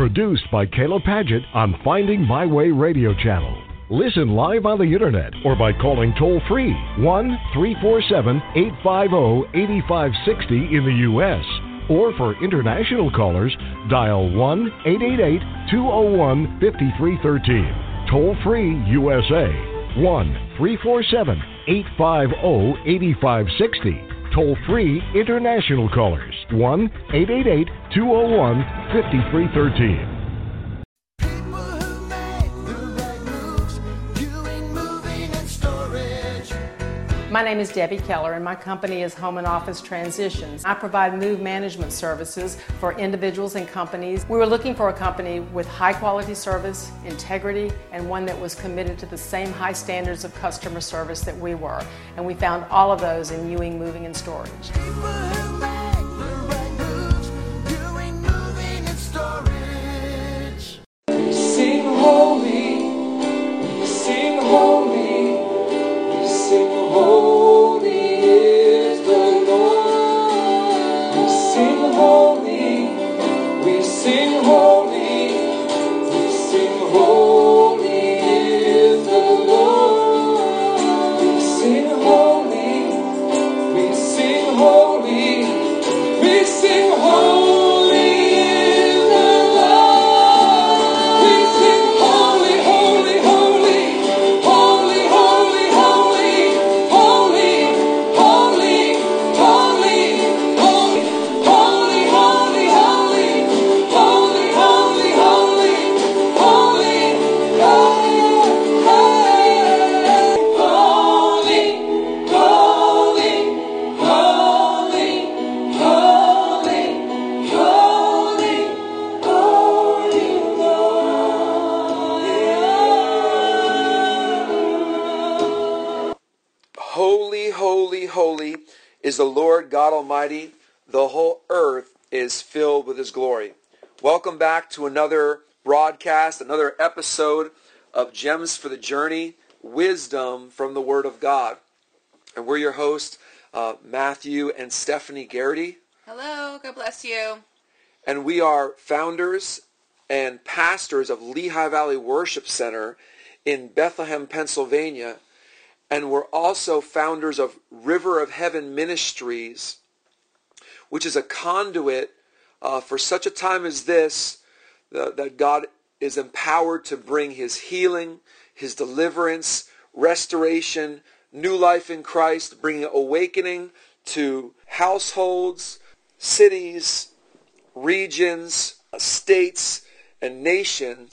Produced by Kayla Padgett on Finding My Way Radio Channel. Listen live on the internet or by calling toll-free 1-347-850-8560 in the U.S. Or for international callers, dial 1-888-201-5313. Toll-free USA, 1-347-850-8560. Toll-free international callers, 1-888-201-5313. My name is Debbie Keller, and my company is Home and Office Transitions. I provide move management services for individuals and companies. We were looking for a company with high quality service, integrity, and one that was committed to the same high standards of customer service that we were. And we found all of those in Ewing Moving and Storage. Sing holy, sing holy, sing holy is the Lord. We sing holy, we sing holy, we sing holy is the Lord. We sing holy, we sing holy, we sing holy is the Lord. We sing holy, holy, holy, holy, holy, holy, holy, holy, holy, holy, holy, holy, holy, holy, holy, holy, holy, Holy, holy, holy is the Lord God Almighty. The whole earth is filled with His glory. Welcome back to another broadcast, another episode of Gems for the Journey, Wisdom from the Word of God. And we're your hosts, Matthew and Stephanie Garrity. Hello, God bless you. And we are founders and pastors of Lehigh Valley Worship Center in Bethlehem, Pennsylvania. And we're also founders of River of Heaven Ministries, which is a conduit for such a time as this, that God is empowered to bring His healing, His deliverance, restoration, new life in Christ, bringing awakening to households, cities, regions, states, and nation,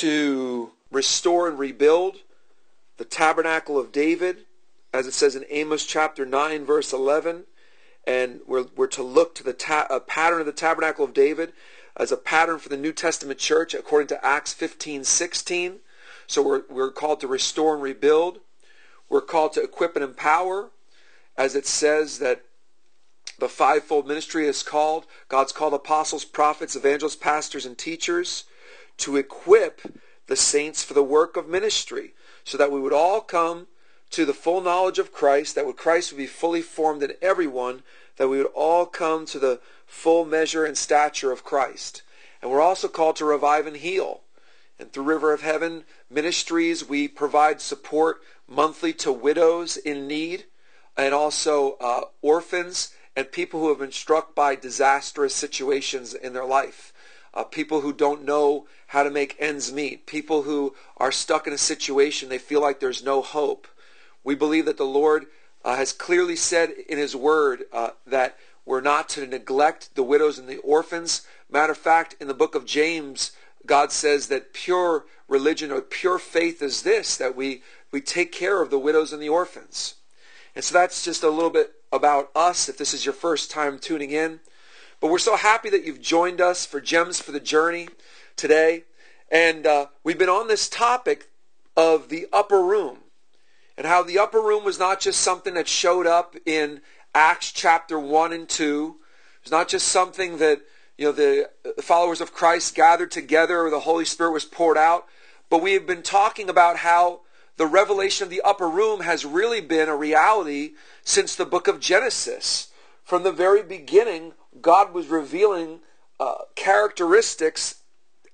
to restore and rebuild the tabernacle of David, as it says in Amos chapter 9, verse 11. And we're to look to the pattern of the tabernacle of David as a pattern for the New Testament church according to Acts 15:16. So we're called to restore and rebuild. We're called to equip and empower, as it says that the fivefold ministry is called. God's called apostles, prophets, evangelists, pastors, and teachers to equip the saints for the work of ministry, so that we would all come to the full knowledge of Christ, that Christ would be fully formed in everyone, that we would all come to the full measure and stature of Christ. And we're also called to revive and heal. And through River of Heaven Ministries, we provide support monthly to widows in need, and also orphans and people who have been struck by disastrous situations in their life. People who don't know how to make ends meet. People who are stuck in a situation they feel like there's no hope. We believe that the Lord has clearly said in His Word that we're not to neglect the widows and the orphans. Matter of fact, in the book of James, God says that pure religion or pure faith is this, that we take care of the widows and the orphans. And so that's just a little bit about us, if this is your first time tuning in. But we're so happy that you've joined us for Gems for the Journey today. And we've been on this topic of the upper room, and how the upper room was not just something that showed up in Acts chapter 1 and 2. It's not just something that the followers of Christ gathered together or the Holy Spirit was poured out. But we have been talking about how the revelation of the upper room has really been a reality since the book of Genesis. From the very beginning, God was revealing characteristics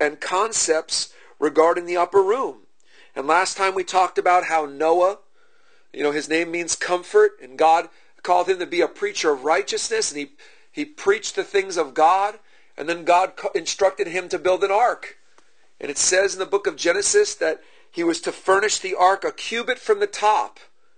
and concepts regarding the upper room. And last time we talked about how Noah, his name means comfort, and God called him to be a preacher of righteousness, and he preached the things of God, and then God instructed him to build an ark. And it says in the book of Genesis that he was to furnish the ark a cubit from the top.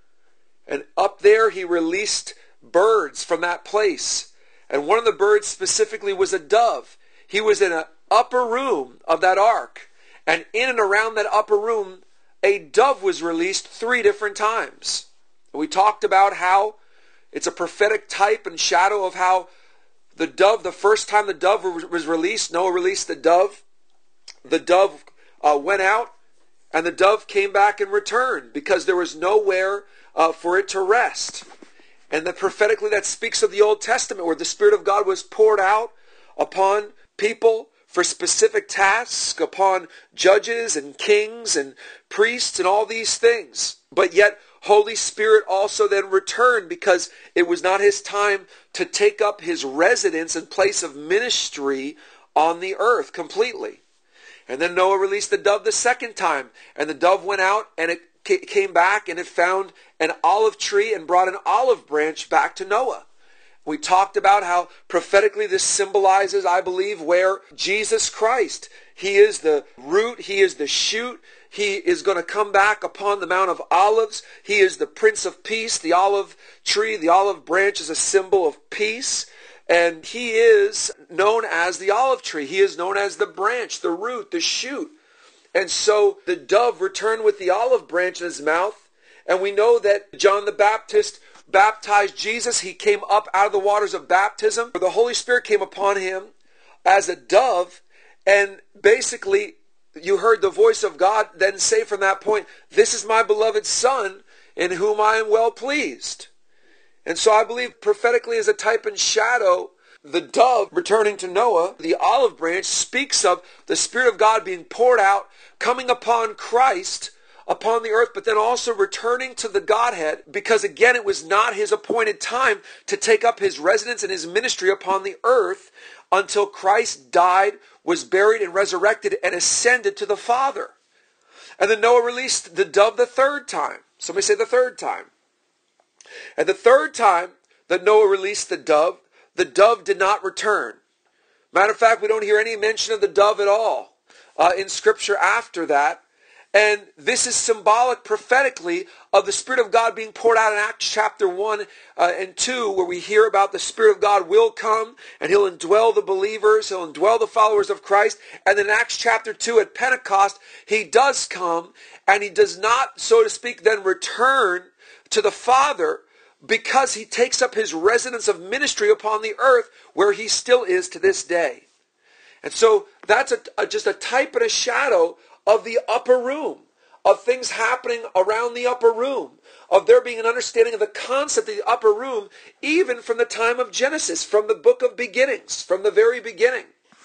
And up there he released birds from that place. And one of the birds specifically was a dove. He was in an upper room of that ark. And in and around that upper room, a dove was released 3 different times. We talked about how it's a prophetic type and shadow of how the dove, the first time the dove was released, Noah released the dove. The dove went out, and the dove came back and returned because there was nowhere for it to rest. And that prophetically that speaks of the Old Testament, where the Spirit of God was poured out upon people for specific tasks, upon judges and kings and priests and all these things. But yet Holy Spirit also then returned because it was not his time to take up his residence and place of ministry on the earth completely. And then Noah released the dove the second time, and the dove went out and it came back and it found an olive tree and brought an olive branch back to Noah. We talked about how prophetically this symbolizes, I believe, where Jesus Christ, he is the root, he is the shoot, he is going to come back upon the Mount of Olives. He is the Prince of Peace. The olive tree, the olive branch is a symbol of peace. And he is known as the olive tree. He is known as the branch, the root, the shoot. And so the dove returned with the olive branch in his mouth. And we know that John the Baptist baptized Jesus. He came up out of the waters of baptism. The Holy Spirit came upon him as a dove. And basically, you heard the voice of God then say from that point, "This is my beloved Son, in whom I am well pleased." And so I believe prophetically as a type and shadow, the dove returning to Noah, the olive branch speaks of the Spirit of God being poured out, coming upon Christ, upon the earth, but then also returning to the Godhead, because again, it was not his appointed time to take up his residence and his ministry upon the earth until Christ died, was buried and resurrected and ascended to the Father. And then Noah released the dove the third time. Somebody say the third time. And the third time that Noah released the dove did not return. Matter of fact, we don't hear any mention of the dove at all in Scripture after that. And this is symbolic prophetically of the Spirit of God being poured out in Acts chapter 1 and 2, where we hear about the Spirit of God will come and he'll indwell the believers, he'll indwell the followers of Christ. And then in Acts chapter 2 at Pentecost, he does come and he does not, so to speak, then return to the Father, because he takes up his residence of ministry upon the earth, where he still is to this day. And so that's just a type and a shadow of the upper room, of things happening around the upper room, of there being an understanding of the concept of the upper room, even from the time of Genesis, from the book of beginnings, from the very beginning.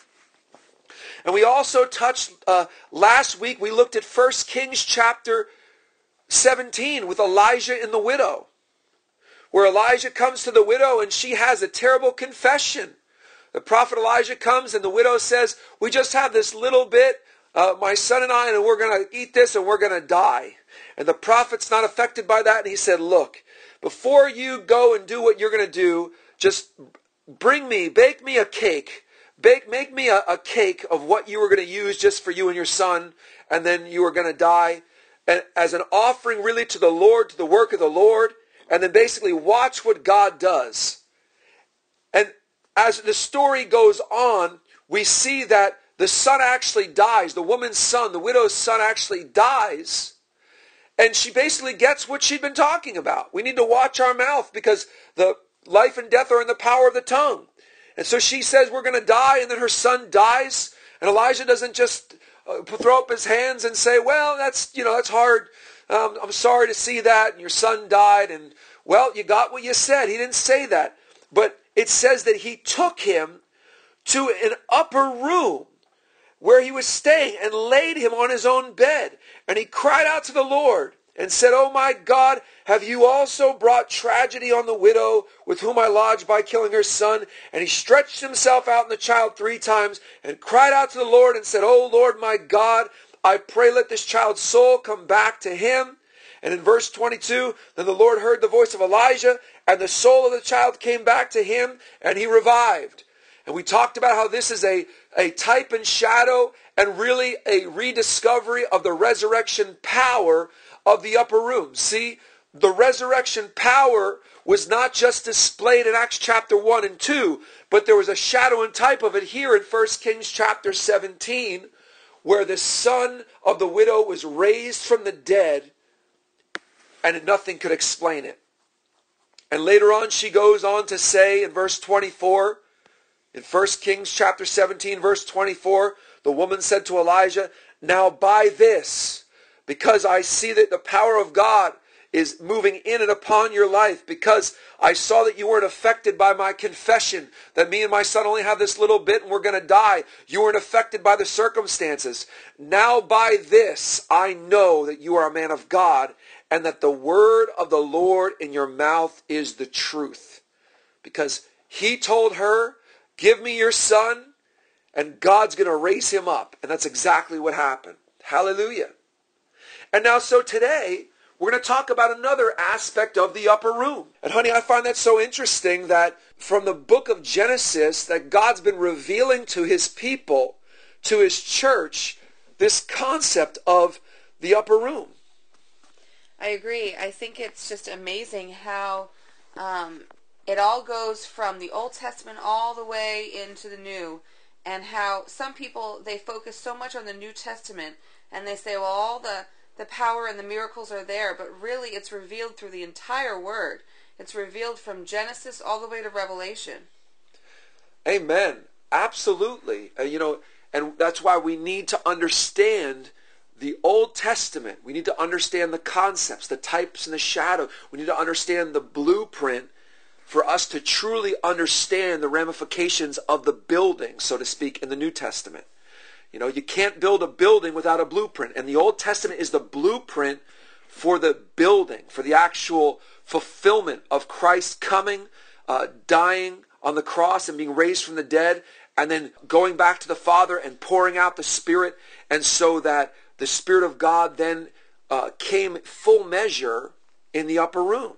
And we also touched, last week, we looked at 1 Kings chapter 17 with Elijah and the widow, where Elijah comes to the widow and she has a terrible confession. The prophet Elijah comes and the widow says, "We just have this little bit, my son and I, and we're going to eat this and we're going to die." And the prophet's not affected by that, and he said, "Look, before you go and do what you're going to do, just bake me a cake. Make me a cake of what you were going to use just for you and your son, and then you were going to die. And as an offering really to the Lord, to the work of the Lord, and then basically watch what God does." And as the story goes on, we see that the son actually dies. The woman's son, the widow's son, actually dies. And she basically gets what she'd been talking about. We need to watch our mouth because the life and death are in the power of the tongue. And so she says, "We're going to die," and then her son dies. And Elijah doesn't just throw up his hands and say, "Well, that's hard. I'm sorry to see that, and your son died, and well, you got what you said." He didn't say that. But it says that he took him to an upper room where he was staying and laid him on his own bed. And he cried out to the Lord. and said, O my God, have you also brought tragedy on the widow with whom I lodged by killing her son? And he stretched himself out in the child 3 times and cried out to the Lord and said, O Lord my God, I pray let this child's soul come back to him. And in verse 22, then the Lord heard the voice of Elijah, and the soul of the child came back to him, and he revived. And we talked about how this is a type and shadow and really a rediscovery of the resurrection power of the upper room. See, the resurrection power was not just displayed in Acts chapter 1 and 2, but there was a shadow and type of it here in 1 Kings chapter 17, where the son of the widow was raised from the dead, and nothing could explain it. And later on she goes on to say in verse 24, in 1 Kings chapter 17 verse 24, the woman said to Elijah, now by this, because I see that the power of God is moving in and upon your life, because I saw that you weren't affected by my confession, that me and my son only have this little bit and we're going to die. You weren't affected by the circumstances. Now by this, I know that you are a man of God, and that the word of the Lord in your mouth is the truth. Because he told her, give me your son, and God's going to raise him up. And that's exactly what happened. Hallelujah. And now, so today, we're going to talk about another aspect of the upper room. And honey, I find that so interesting that from the book of Genesis, that God's been revealing to his people, to his church, this concept of the upper room. I agree. I think it's just amazing how it all goes from the Old Testament all the way into the New, and how some people, they focus so much on the New Testament, and they say, well, all the power and the miracles are there, but really it's revealed through the entire Word. It's revealed from Genesis all the way to Revelation. Amen. Absolutely. And that's why we need to understand the Old Testament. We need to understand the concepts, the types and the shadow. We need to understand the blueprint for us to truly understand the ramifications of the building, so to speak, in the New Testament. You can't build a building without a blueprint. And the Old Testament is the blueprint for the building, for the actual fulfillment of Christ coming, dying on the cross and being raised from the dead, and then going back to the Father and pouring out the Spirit, and so that the Spirit of God then came full measure in the upper room.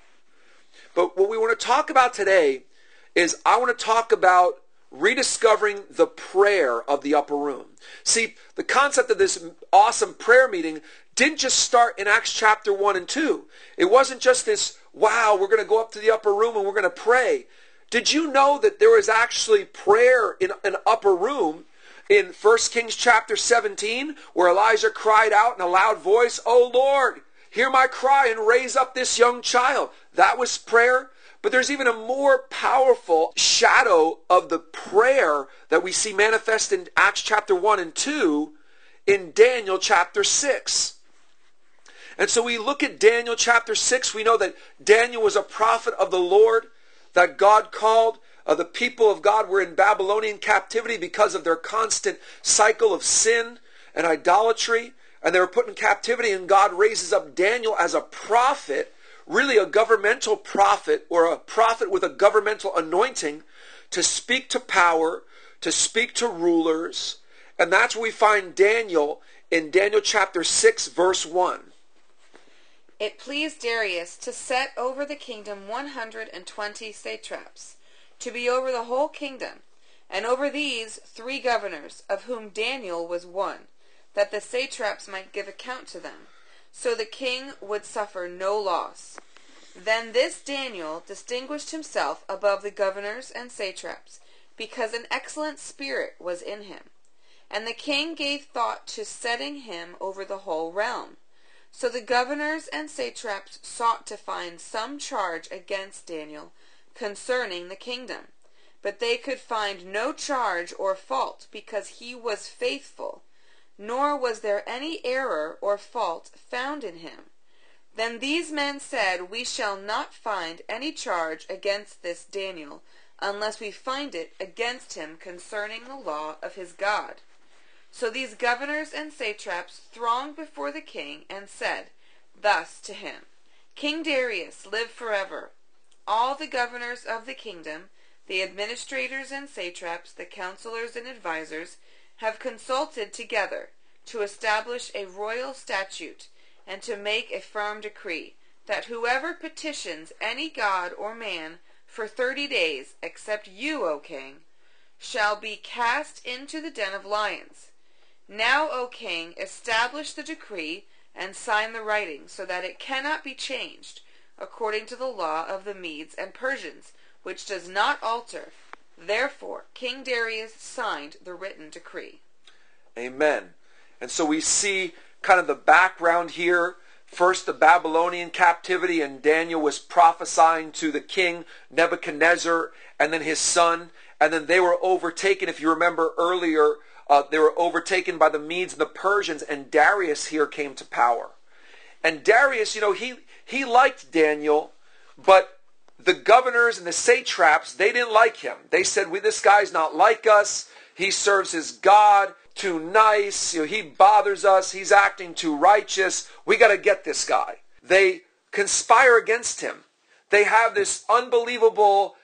But what we want to talk about today is I want to talk about rediscovering the prayer of the upper room. See, the concept of this awesome prayer meeting didn't just start in Acts chapter 1 and 2. It wasn't just this, wow, we're going to go up to the upper room and we're going to pray. Did you know that there was actually prayer in an upper room in 1 Kings chapter 17, where Elijah cried out in a loud voice, "O Lord, hear my cry and raise up this young child"? That was prayer. But there's even a more powerful shadow of the prayer that we see manifest in Acts chapter 1 and 2 in Daniel chapter 6. And so we look at Daniel chapter 6. We know that Daniel was a prophet of the Lord, that God called. The people of God were in Babylonian captivity because of their constant cycle of sin and idolatry. And they were put in captivity, and God raises up Daniel as a prophet, really a governmental prophet, or a prophet with a governmental anointing, to speak to power, to speak to rulers. And that's where we find Daniel in Daniel chapter 6 verse 1. It pleased Darius to set over the kingdom 120 satraps, to be over the whole kingdom, and over these 3 governors, of whom Daniel was one, that the satraps might give account to them, so the king would suffer no loss. Then this Daniel distinguished himself above the governors and satraps, because an excellent spirit was in him. And the king gave thought to setting him over the whole realm. So the governors and satraps sought to find some charge against Daniel concerning the kingdom. But they could find no charge or fault, because he was faithful, nor was there any error or fault found in him. Then these men said, "We shall not find any charge against this Daniel, unless we find it against him concerning the law of his God." So these governors and satraps thronged before the king and said, thus to him, King Darius, live forever. All the governors of the kingdom, the administrators and satraps, the counselors and advisers, have consulted together to establish a royal statute and to make a firm decree, that whoever petitions any god or man for 30 days, except you, O king, shall be cast into the den of lions. Now, O king, establish the decree and sign the writing, so that it cannot be changed, according to the law of the Medes and Persians, which does not alter. Therefore, King Darius signed the written decree. Amen. And so we see kind of the background here. First, the Babylonian captivity, and Daniel was prophesying to the king Nebuchadnezzar and then his son. And then they were overtaken, if you remember earlier, they were overtaken by the Medes and the Persians, and Darius here came to power. And Darius, he liked Daniel, but the governors and the satraps, they didn't like him. They said, this guy's not like us. He serves his God. Too nice, he bothers us, he's acting too righteous, we got to get this guy. They conspire against him. They have this unbelievable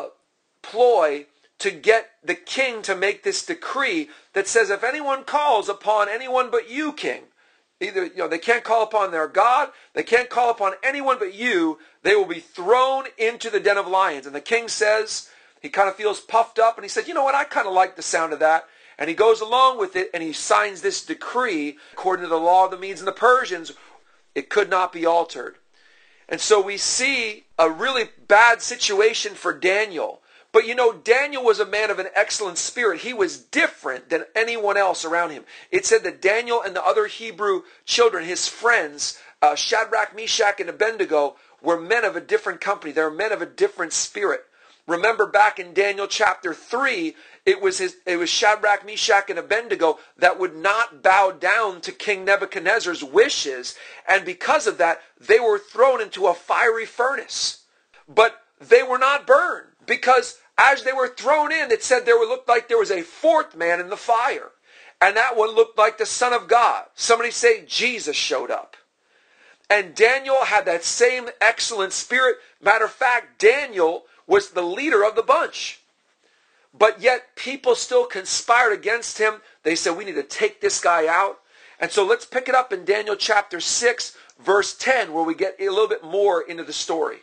ploy to get the king to make this decree that says, if anyone calls upon anyone but you, king, either they can't call upon their God, they can't call upon anyone but you, they will be thrown into the den of lions. And the king says, he kind of feels puffed up, and he said, you know what, I kind of like the sound of that. And he goes along with it, and he signs this decree, according to the law of the Medes and the Persians. It could not be altered. And so we see a really bad situation for Daniel. But Daniel was a man of an excellent spirit. He was different than anyone else around him. It said that Daniel and the other Hebrew children, his friends, Shadrach, Meshach, and Abednego, were men of a different company. They were men of a different spirit. Remember back in Daniel chapter 3, it was Shadrach, Meshach, and Abednego that would not bow down to King Nebuchadnezzar's wishes, and because of that, they were thrown into a fiery furnace. But they were not burned, because as they were thrown in, it said looked like there was a fourth man in the fire, and that one looked like the Son of God. Somebody say Jesus showed up. And Daniel had that same excellent spirit. Matter of fact, Daniel was the leader of the bunch. But yet people still conspired against him. They said, we need to take this guy out. And so let's pick it up in Daniel chapter 6, verse 10, where we get a little bit more into the story.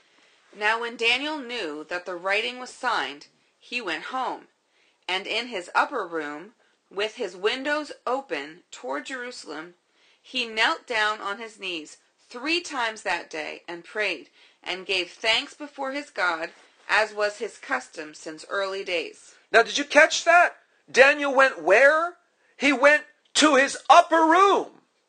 Now when Daniel knew that the writing was signed, he went home, and in his upper room, with his windows open toward Jerusalem, he knelt down on his knees 3 times that day and prayed, and gave thanks before his God, as was his custom since early days. Now, did you catch that? Daniel went where? He went to his upper room.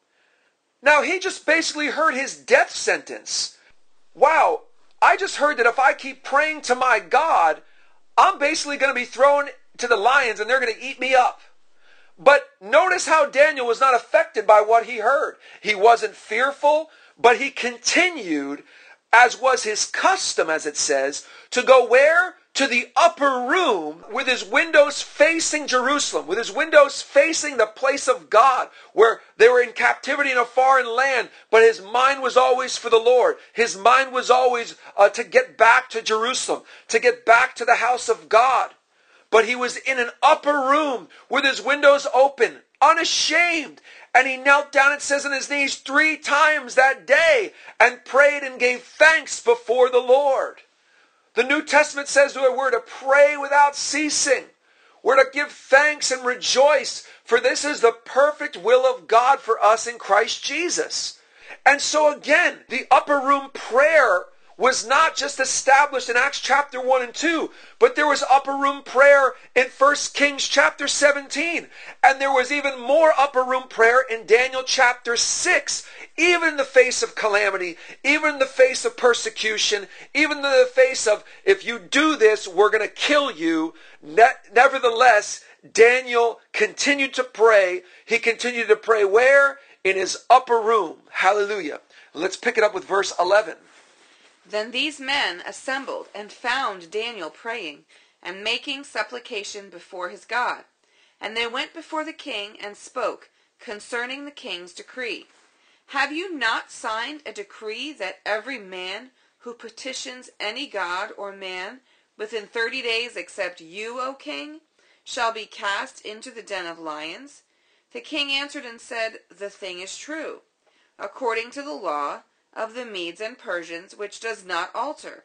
Now, he just basically heard his death sentence. Wow, I just heard that if I keep praying to my God, I'm basically going to be thrown to the lions and they're going to eat me up. But notice how Daniel was not affected by what he heard. He wasn't fearful, but he continued, as was his custom, as it says, to go where? To the upper room with his windows facing Jerusalem, with his windows facing the place of God, where they were in captivity in a foreign land, but his mind was always for the Lord. His mind was always to get back to Jerusalem, to get back to the house of God. But he was in an upper room with his windows open, unashamed. And he knelt down, it says, on his knees 3 times that day and prayed and gave thanks before the Lord. The New Testament says that we're to pray without ceasing. We're to give thanks and rejoice, for this is the perfect will of God for us in Christ Jesus. And so again, the upper room prayer was not just established in Acts chapter 1 and 2, but there was upper room prayer in 1 Kings chapter 17. And there was even more upper room prayer in Daniel chapter 6. Even in the face of calamity, even in the face of persecution, even in the face of, if you do this, we're going to kill you. Nevertheless, Daniel continued to pray. He continued to pray where? In his upper room. Hallelujah. Let's pick it up with verse 11. Then these men assembled and found Daniel praying and making supplication before his God. And they went before the king and spoke concerning the king's decree. Have you not signed a decree that every man who petitions any god or man within 30 days except you, O king, shall be cast into the den of lions? The king answered and said, The thing is true, according to the law of the Medes and Persians, which does not alter.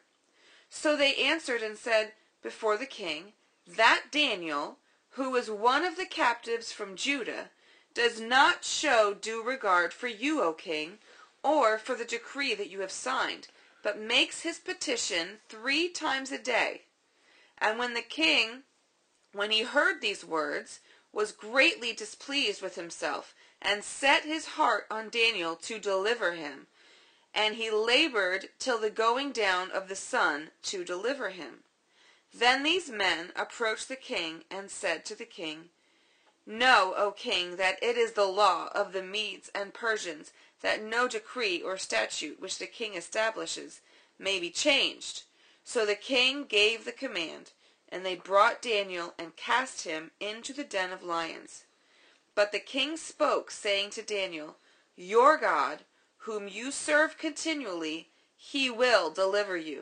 So they answered and said before the king, That Daniel, who was one of the captives from Judah, does not show due regard for you, O king, or for the decree that you have signed, but makes his petition 3 times a day. And when the king, when he heard these words, was greatly displeased with himself, and set his heart on Daniel to deliver him. And he labored till the going down of the sun to deliver him. Then these men approached the king, and said to the king, Know, O king, that it is the law of the Medes and Persians that no decree or statute which the king establishes may be changed. So the king gave the command, and they brought Daniel and cast him into the den of lions. But the king spoke, saying to Daniel, Your God, whom you serve continually, he will deliver you.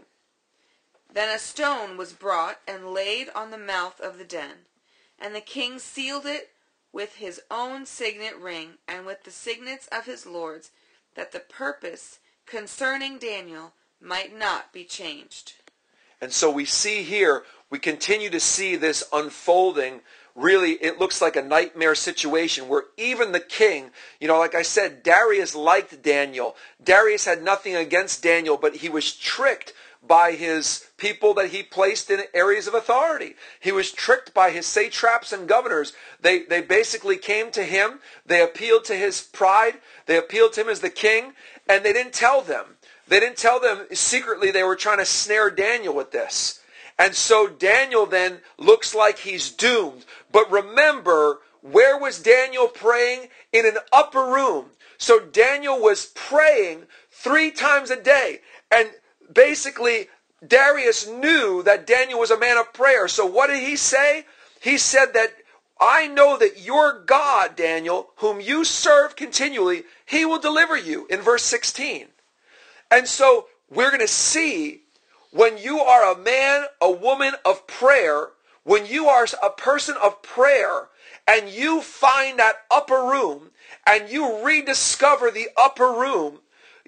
Then a stone was brought and laid on the mouth of the den, and the king sealed it with his own signet ring and with the signets of his lords, that the purpose concerning Daniel might not be changed. And so we see here, we continue to see this unfolding. Really, it looks like a nightmare situation where even the king, like I said, Darius liked Daniel. Darius had nothing against Daniel, but he was tricked by his people that he placed in areas of authority. He was tricked by his satraps and governors. They basically came to him. They appealed to his pride. They appealed to him as the king, and they didn't tell them. They didn't tell them secretly they were trying to snare Daniel with this. And so Daniel then looks like he's doomed. But remember, where was Daniel praying? In an upper room. So Daniel was praying 3 times a day. And basically, Darius knew that Daniel was a man of prayer. So what did he say? He said that, I know that your God, Daniel, whom you serve continually, he will deliver you, in verse 16. And so we're going to see, when you are a man, a woman of prayer, when you are a person of prayer, and you find that upper room, and you rediscover the upper room,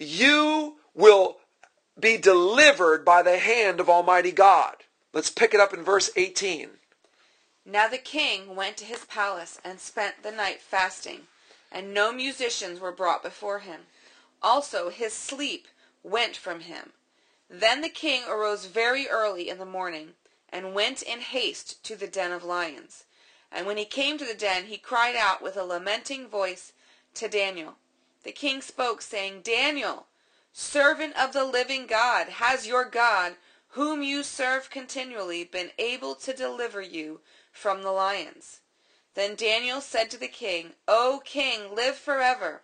you will be delivered by the hand of Almighty God. Let's pick it up in verse 18. Now the king went to his palace and spent the night fasting, and no musicians were brought before him. Also his sleep went from him. Then the king arose very early in the morning, and went in haste to the den of lions. And when he came to the den, he cried out with a lamenting voice to Daniel. The king spoke, saying, Daniel, servant of the living God, has your God, whom you serve continually, been able to deliver you from the lions? Then Daniel said to the king, O king, live forever.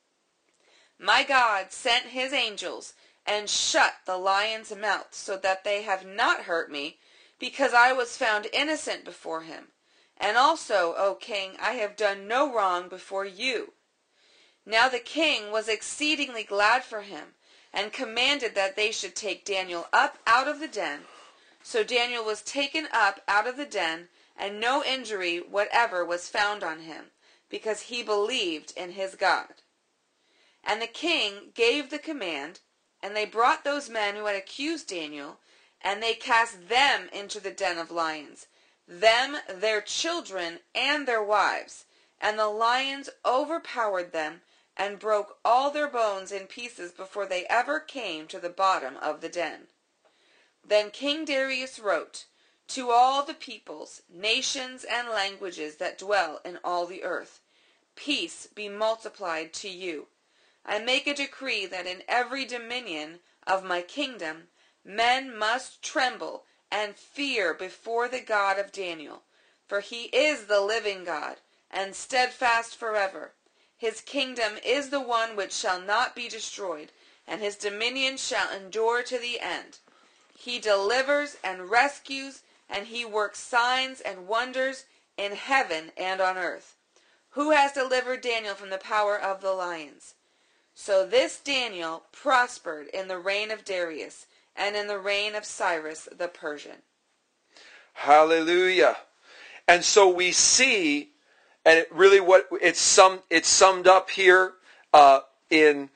My God sent his angels and shut the lions' mouths, so that they have not hurt me, because I was found innocent before him. And also, O king, I have done no wrong before you. Now the king was exceedingly glad for him, and commanded that they should take Daniel up out of the den. So Daniel was taken up out of the den, and no injury whatever was found on him, because he believed in his God. And the king gave the command, and they brought those men who had accused Daniel, and they cast them into the den of lions, them, their children, and their wives. And the lions overpowered them, and broke all their bones in pieces before they ever came to the bottom of the den. Then King Darius wrote, To all the peoples, nations, and languages that dwell in all the earth, peace be multiplied to you. I make a decree that in every dominion of my kingdom men must tremble and fear before the God of Daniel, for he is the living God, and steadfast forever. His kingdom is the one which shall not be destroyed, and his dominion shall endure to the end. He delivers and rescues, and he works signs and wonders in heaven and on earth. Who has delivered Daniel from the power of the lions? So this Daniel prospered in the reign of Darius and in the reign of Cyrus the Persian. Hallelujah. And so we see, and it really what it's summed up here in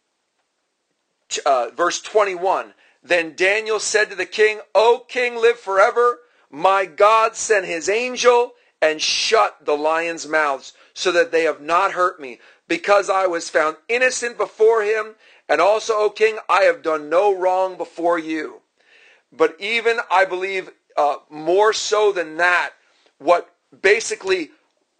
verse 21. Then Daniel said to the king, O king, live forever. My God sent his angel and shut the lions' mouths, so that they have not hurt me, because I was found innocent before him. And also, O king, I have done no wrong before you. But even, I believe, more so than that, what basically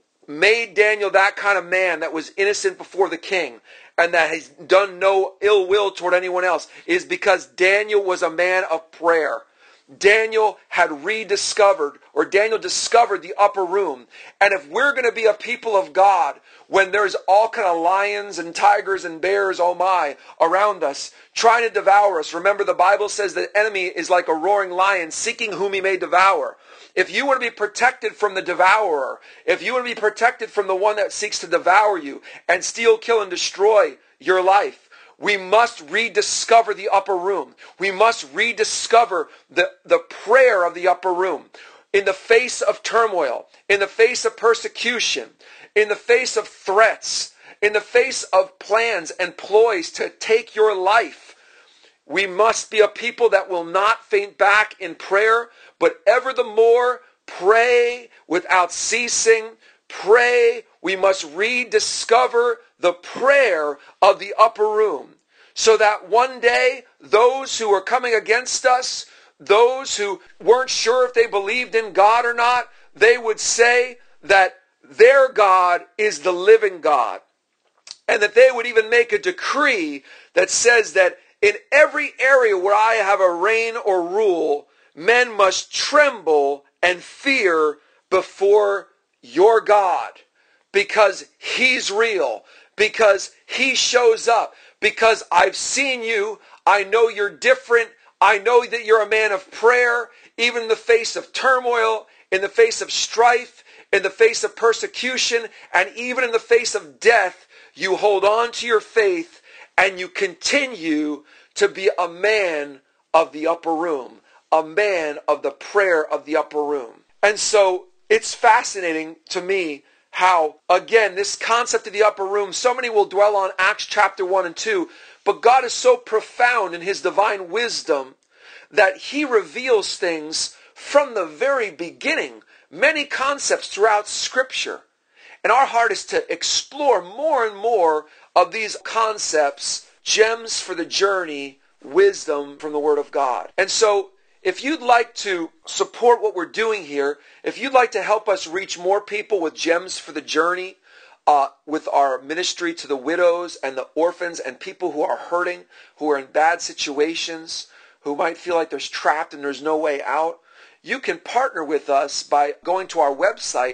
made Daniel that kind of man that was innocent before the king and that has done no ill will toward anyone else is because Daniel was a man of prayer. Daniel had rediscovered, or Daniel discovered the upper room. And if we're going to be a people of God, when there's all kind of lions and tigers and bears, oh my, around us, trying to devour us. Remember, the Bible says the enemy is like a roaring lion, seeking whom he may devour. If you want to be protected from the devourer, if you want to be protected from the one that seeks to devour you and steal, kill, and destroy your life, we must rediscover the upper room. We must rediscover the prayer of the upper room. In the face of turmoil, in the face of persecution, in the face of threats, in the face of plans and ploys to take your life, we must be a people that will not faint back in prayer, but ever the more pray without ceasing. Pray. We must rediscover the prayer of the upper room, so that one day those who are coming against us, those who weren't sure if they believed in God or not, they would say that their God is the living God. And that they would even make a decree that says that in every area where I have a reign or rule, men must tremble and fear before your God, because he's real, because he shows up, because I've seen you, I know you're different, I know that you're a man of prayer, even in the face of turmoil, in the face of strife, in the face of persecution, and even in the face of death, you hold on to your faith and you continue to be a man of the upper room, a man of the prayer of the upper room. And so it's fascinating to me how, again, this concept of the upper room, so many will dwell on Acts chapter 1 and 2, but God is so profound in his divine wisdom that he reveals things from the very beginning, many concepts throughout Scripture. And our heart is to explore more and more of these concepts, gems for the journey, wisdom from the Word of God. And so, if you'd like to support what we're doing here, if you'd like to help us reach more people with gems for the journey, with our ministry to the widows and the orphans and people who are hurting, who are in bad situations, who might feel like they're trapped and there's no way out, you can partner with us by going to our website,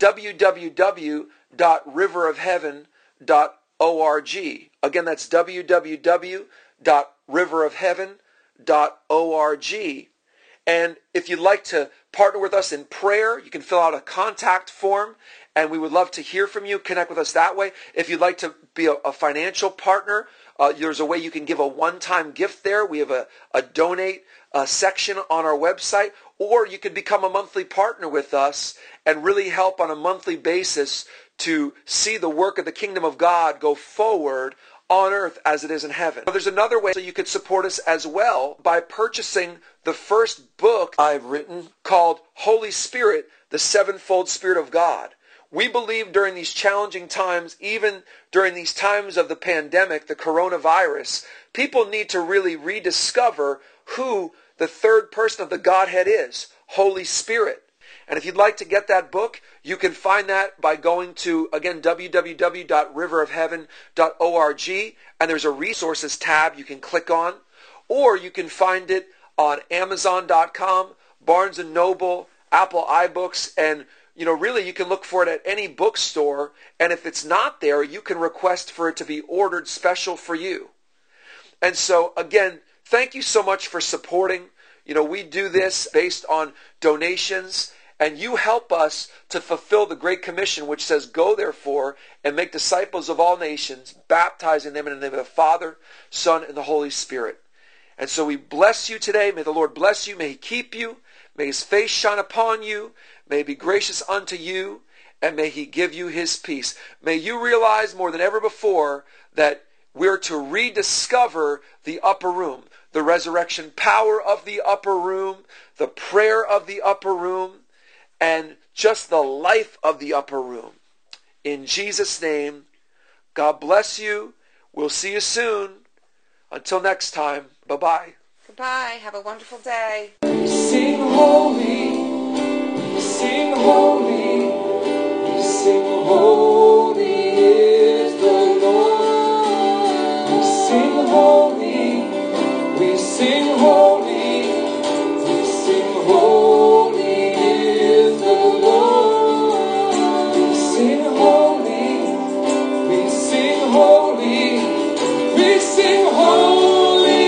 www.riverofheaven.org. Again, that's www.riverofheaven.org. And if you'd like to partner with us in prayer, you can fill out a contact form, and we would love to hear from you. Connect with us that way. If you'd like to be a financial partner, there's a way you can give a one-time gift there. We have a donate section on our website. Or you could become a monthly partner with us and really help on a monthly basis to see the work of the kingdom of God go forward on earth as it is in heaven. There's another way so you could support us as well by purchasing the first book I've written called Holy Spirit, the Sevenfold Spirit of God. We believe during these challenging times, even during these times of the pandemic, the coronavirus, people need to really rediscover who the third person of the Godhead is, Holy Spirit. And if you'd like to get that book, you can find that by going to, again, www.riverofheaven.org, and there's a resources tab you can click on, or you can find it on Amazon.com, Barnes & Noble, Apple iBooks, and really you can look for it at any bookstore, and if it's not there, you can request for it to be ordered special for you. And so, again, thank you so much for supporting. We do this based on donations, And you help us to fulfill the Great Commission, which says, go therefore and make disciples of all nations, baptizing them in the name of the Father, Son, and the Holy Spirit. And so we bless you today. May the Lord bless you. May he keep you. May his face shine upon you. May he be gracious unto you. And may he give you his peace. May you realize more than ever before that we're to rediscover the upper room, the resurrection power of the upper room, the prayer of the upper room, and just the life of the upper room. In Jesus' name, God bless you. We'll see you soon. Until next time, bye-bye. Goodbye. Have a wonderful day. We sing holy, we sing holy, we sing holy is the Lord. We sing holy, we sing holy, we sing holy is the Lord. We sing holy, we sing holy, we sing holy.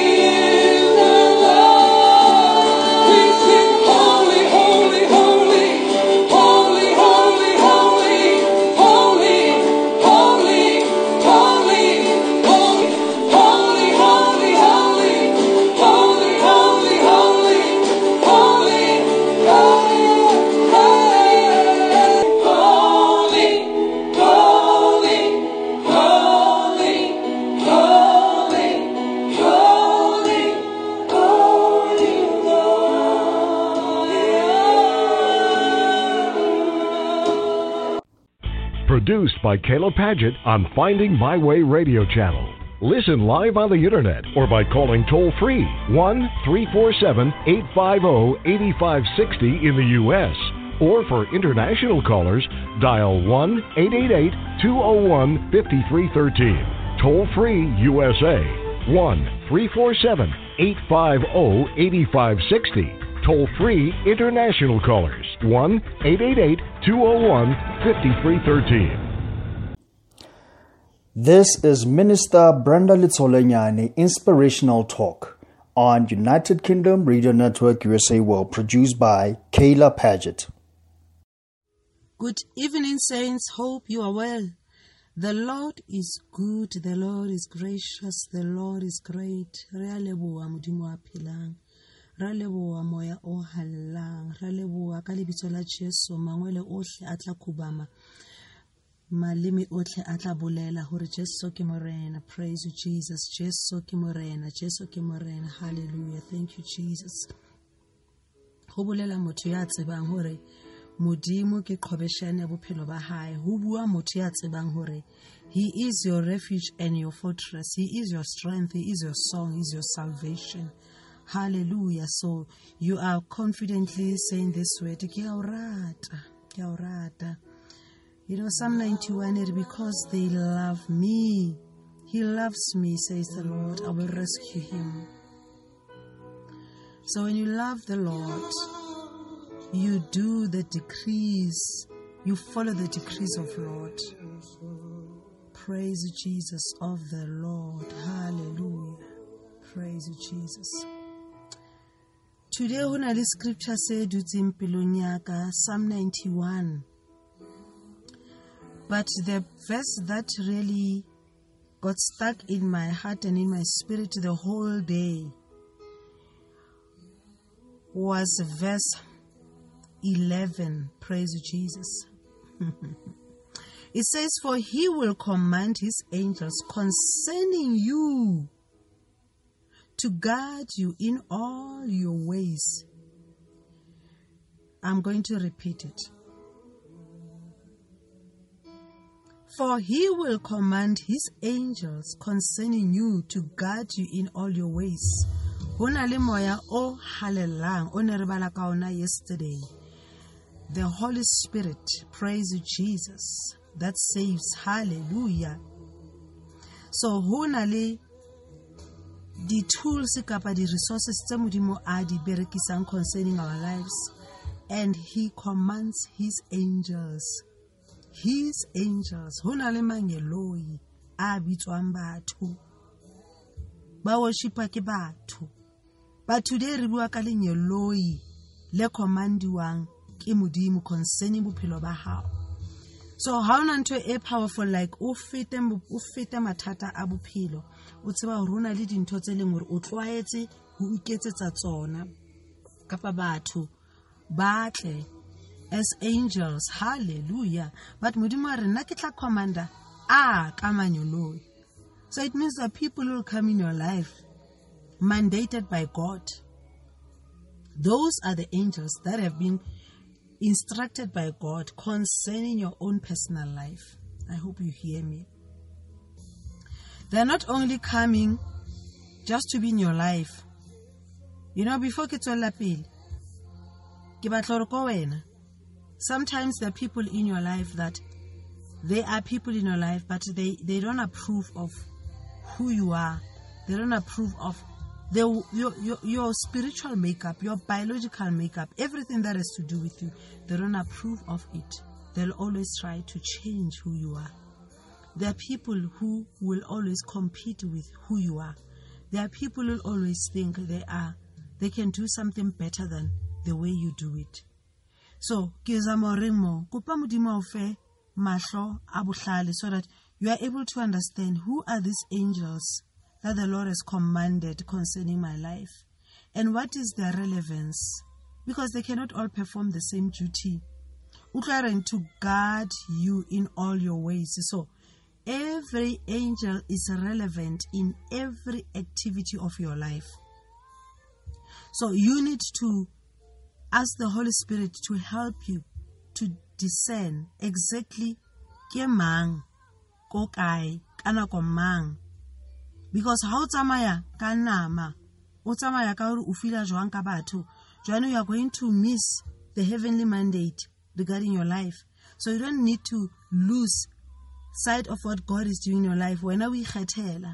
Produced by Kayla Paget on Finding My Way Radio Channel. Listen live on the internet or by calling toll-free 1-347-850-8560 in the U.S. Or for international callers, dial 1-888-201-5313. Toll-free USA 1-347-850-8560. Toll-free international callers 1-888-201-5313. This is Minister Brenda Litsolenyane Inspirational Talk on United Kingdom Radio Network USA World, produced by Kayla Paget. Good evening, saints. Hope you are well. The Lord is good. The Lord is gracious. The Lord is great. Re a leboha Modimo a phelang. Re a leboha moya o hallang. Re a leboha ka lebitso la Jesu mangwele ohle a tla khubama. Malimi otle atla bolela hore Jesu ke morena. Praise you, Jesus. Jesu ke morena. Jesu ke morena. Hallelujah. Thank you, Jesus. Ho bolela motho ya tsebang hore Modimo ke qhobeshane ya bophelo ba hae. Ho bua motho ya tsebang hore he is your refuge and your fortress. He is your strength. He is your song. He is your salvation. Hallelujah. So you are confidently saying this word. Ke a o rata. Ke a o rata. You know, Psalm 91, because they love me. He loves me, says the Lord. I will rescue him. So when you love the Lord, you do the decrees. You follow the decrees of the Lord. Praise Jesus of the Lord. Hallelujah. Praise Jesus. Today, when the scripture said, Psalm 91. But the verse that really got stuck in my heart and in my spirit the whole day was verse 11. Praise Jesus. It says, for he will command his angels concerning you to guard you in all your ways. I'm going to repeat it. For he will command his angels concerning you to guard you in all your ways. Hona le moya o halelang o ne re bala ka ona yesterday. The Holy Spirit, praise Jesus, that saves. Hallelujah. So hona le di tools kapa di resources tse Modimo a di berekisang concerning our lives, and he commands his angels. His angels, hona le mangeloi a bitswang batho ba worshipa ke batho. But today re bua ka lenyeloi le commandiwang ke modimo concerning bophelo ba hao. So ha ona ntho e powerful like o fete mathata a bophelo o tseba hore rona le dintho tse leng hore o tlwaetse ho iketsetsa tsona kapa batho batle as angels. Hallelujah. But modimo re nna ke tla commander ka manyoloi. So it means that people will come in your life mandated by God. Those are the angels that have been instructed by God concerning your own personal life. I hope you hear me. They're not only coming just to be in your life. You know, before ke tswela pele, ke batla hore ko wena. Sometimes there are people in your life that they are people in your life, but they don't approve of who you are. They don't approve of your spiritual makeup, your biological makeup, everything that has to do with you. They don't approve of it. They'll always try to change who you are. There are people who will always compete with who you are. There are people who always think they can do something better than the way you do it. So, Kizamorimo, Kupa Modimo Ofe, Mahlo, Abuhlale, so that you are able to understand who are these angels that the Lord has commanded concerning my life, and what is their relevance, because they cannot all perform the same duty. Utlaren to guard you in all your ways. So every angel is relevant in every activity of your life. So you need to ask the Holy Spirit to help you to discern exactly ke mang, ko kae, kana ko mang. Because how tsamaya ka nama, o tsamaya ka hore o fila jwang ka batho, jwale you are going to miss the heavenly mandate regarding your life. So you don't need to lose sight of what God is doing in your life. When we kgethela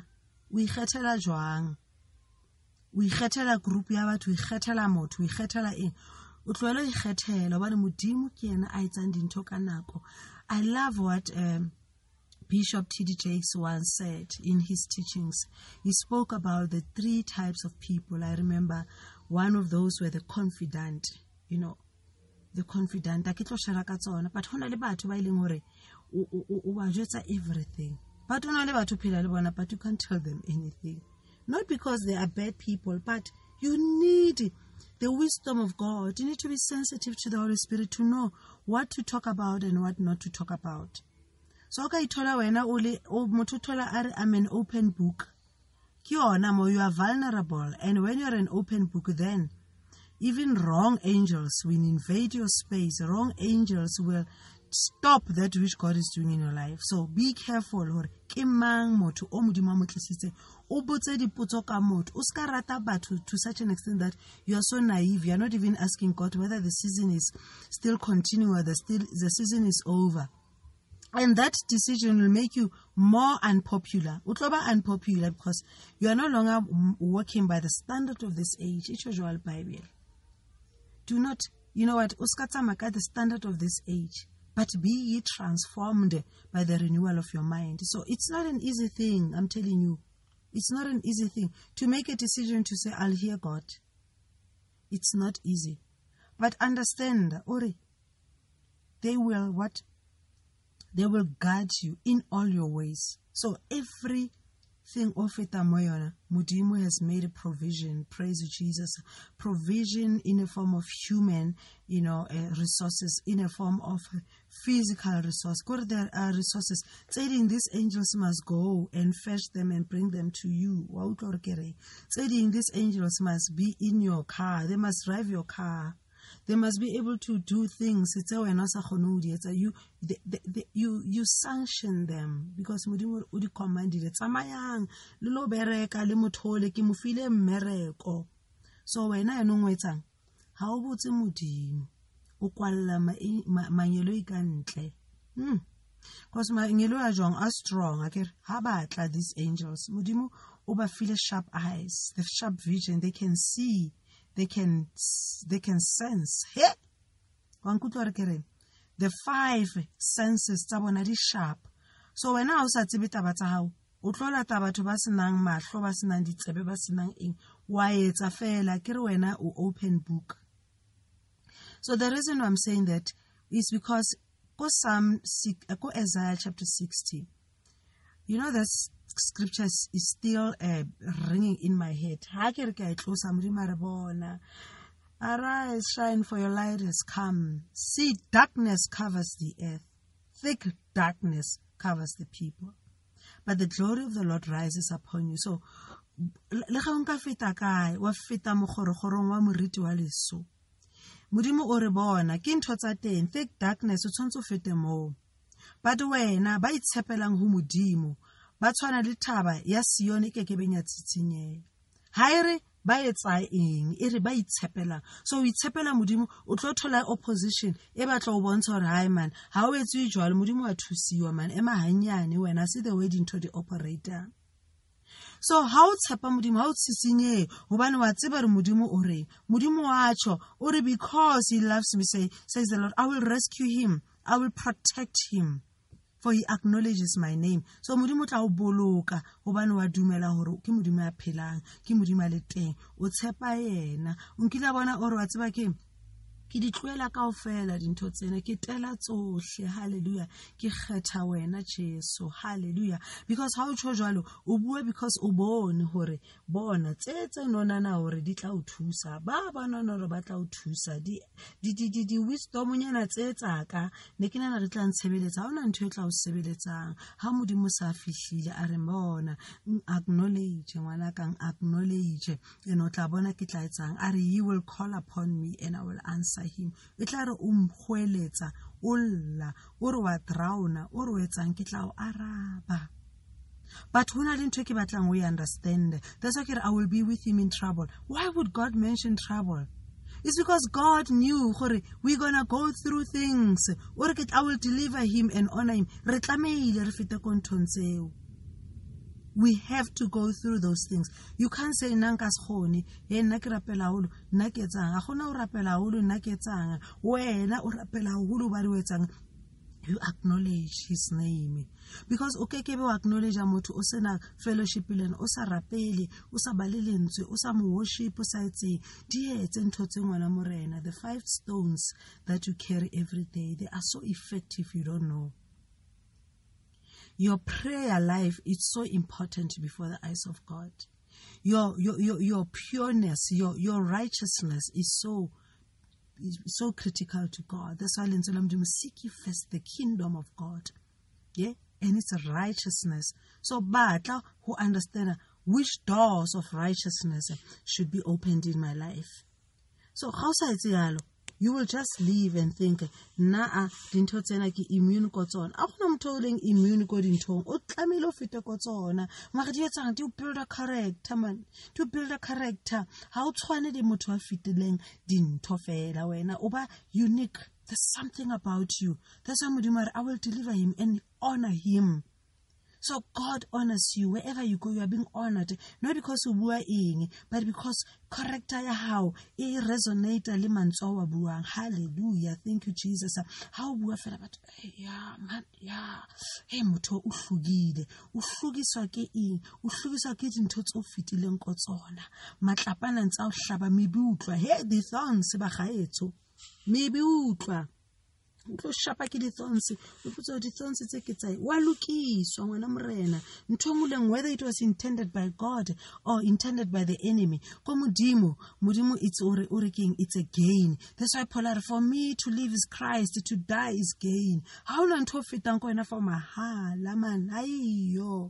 jwang, we kgethela group ya batho, we kgethela motho, we kgethela eng. O tlwela ikgethela hobane modimo ke yena a etsang dintho ka nako. I love what Bishop T.D. Jakes once said in his teachings. He spoke about the 3 types of people. I remember one of those were the confident, the confident. But hona le batho ba ileng hore o ba jwetsa everything. But hona le batho phela le bona, but you can't tell them anything. Not because they are bad people, but you need the wisdom of God. You need to be sensitive to the Holy Spirit to know what to talk about and what not to talk about. So okay, thola wena o motho thola are I'm an open book. Ki ona mo you are vulnerable, and when you're an open book, then even wrong angels will invade your space. Wrong angels will stop that which God is doing in your life. So be careful hore ke mang motho o modimo mo tlisitse o botse dipotso ka motho o ska rata batho to such an extent that you are so naive, you are not even asking God whether the season is still continuing or the season is over. And that decision will make you more unpopular. Utloba unpopular because you are no longer working by the standard of this age. It's usual Bible. Do not, you know what, uskatamaka the standard of this age, but be ye transformed by the renewal of your mind. So it's not an easy thing, I'm telling you. It's not an easy thing to make a decision to say, I'll hear God. It's not easy. But understand, Ori, they will what? They will guide you in all your ways. So everything of it, Modimo has made a provision. Praise Jesus. Provision in a form of human, resources, in a form of physical resource. God, there are resources. Saying these angels must go and fetch them and bring them to you. Saying these angels must be in your car. They must drive your car. They must be able to do things. You sanction them because Modimo udi commanded it. Samayang lilo bereka le mothole ke mo file mmereko. So wena ya nongwetsang ha o botse Modimo o kwalla manyelo ikantle. Because manyelo a jong are strong. Akere ha batla these angels. Modimo o ba file sharp eyes, the sharp vision. They can see. They can sense. Hey! The 5 senses tsa bona di sharp. So when I was at taba tsa hao, o tlola taba batho ba senang mahlo ba senang ditsebe ba senang eng wa etsa fela ke re wena o open book. So the reason I'm saying that is because go Isaiah chapter 60. You know, that scripture is still ringing in my head. Arise, shine, for your light has come. See, darkness covers the earth. Thick darkness covers the people. But the glory of the Lord rises upon you. So, le ga nka feta kae wa feta mogorogorong wa moriti wa leso. Modimo o re bona ke ntho tsa teng, thick darkness o tshwantse o fete mo. But wena ba itshepelang ho modimo ba tshwana le thaba ya Sione ke ke benya tsitsinye. Haere ba etsa eng e re ba itshepelang. So o itshepela modimo o tlo thola opposition e ba tlo bontsha hore hi man ha o etse jwalo modimo wa thusiwa man ema hanyane wena see the way into the operator. So how tshepa modimo ha o tsitsinye hobane wa tseba re modimo o re modimo wa tsho o re because he loves me says the Lord, I will rescue him, I will protect him, for he acknowledges my name. So modimo tla o boloka hobane wa dumela hore ke modimo ya phelang ke modimo le teng o tshepa yena. Unkile bona o re wa tseba ke di tloela kaofela dintho tsena ke tela tsohle. Hallelujah. Ke kgetha wena Jesu. Hallelujah. Because how tsho jwalo o bua because o bone hore bona tsetse nona na hore di tla o thusa ba bona hore ba tla o thusa di wisdom nyana tsetsa ka ne ke nana re tla ntshebeletsa ha ona ntho e tla o sebeletsang ha modimo sa fihlile a re bona acknowledge ngwana kang acknowledge eno tla bona ke tla etsang a re you will call upon me and I will answer him. E tla re o mkhweletsa o lla o re wa drauna o re o etsang ke tla o araba. But hona le ntho ke batlang we understand. That's why I will be with him in trouble. Why would God mention trouble? It's because God knew we're gonna go through things. I will deliver him and honor him. Re tlameile re fete ko nthong tseo. We have to go through those things. You can't say nanka skhoni nna ke rapela holo nna ke etsang a gona o rapela holo nna ke etsang wena o rapela holo ba di etsang. You acknowledge his name because o kekebe o acknowledge motho o sena fellowship le o sa rapele o sa balelentswe o sa mo worship o sa etse di etse ntho tse ngwana morena. The 5 stones that you carry every day, they are so effective you don't know. Your prayer life is so important before the eyes of God. Your pureness, your righteousness is so critical to God. That's why seek ye first the kingdom of God. Yeah? And it's righteousness. So batla who understand which doors of righteousness should be opened in my life. So how sa etse you will just live and think na dintho tsena ke immune ko tsona a gona motho o leng immune ko dinthong o tlamile o fete ko tsona mara di etsang di build a character man to build a character ha o tshwane le motho a fetileng dintho fela wena o ba unique. There's something about you. That's why modimo I will deliver him and honor him. So God honors you wherever you go. You are being honored not because you bua eng but because character ya hao e resonate le mantswa wa buang. Hallelujah. Thank you Jesus. How bua fela but yeah man yeah hey motho o hlugile o hlugiswa ke eng o hlugiswa ke dintho tse o fitileng ko tsona matlapana ntsa o hlaba maybe utlwa hey the thorns ba gaetso maybe utlwa tlo shapa ke di-thorns o putsa di-thorns tse ke tsae wa lokiswa ngwana morena ntho nguleng whether it was intended by God or intended by the enemy ko modimo it's ore king it's a gain. That's why Paul for me to live is Christ, to die is gain. Ha ona ntho fetang ko ena for mahala man ayo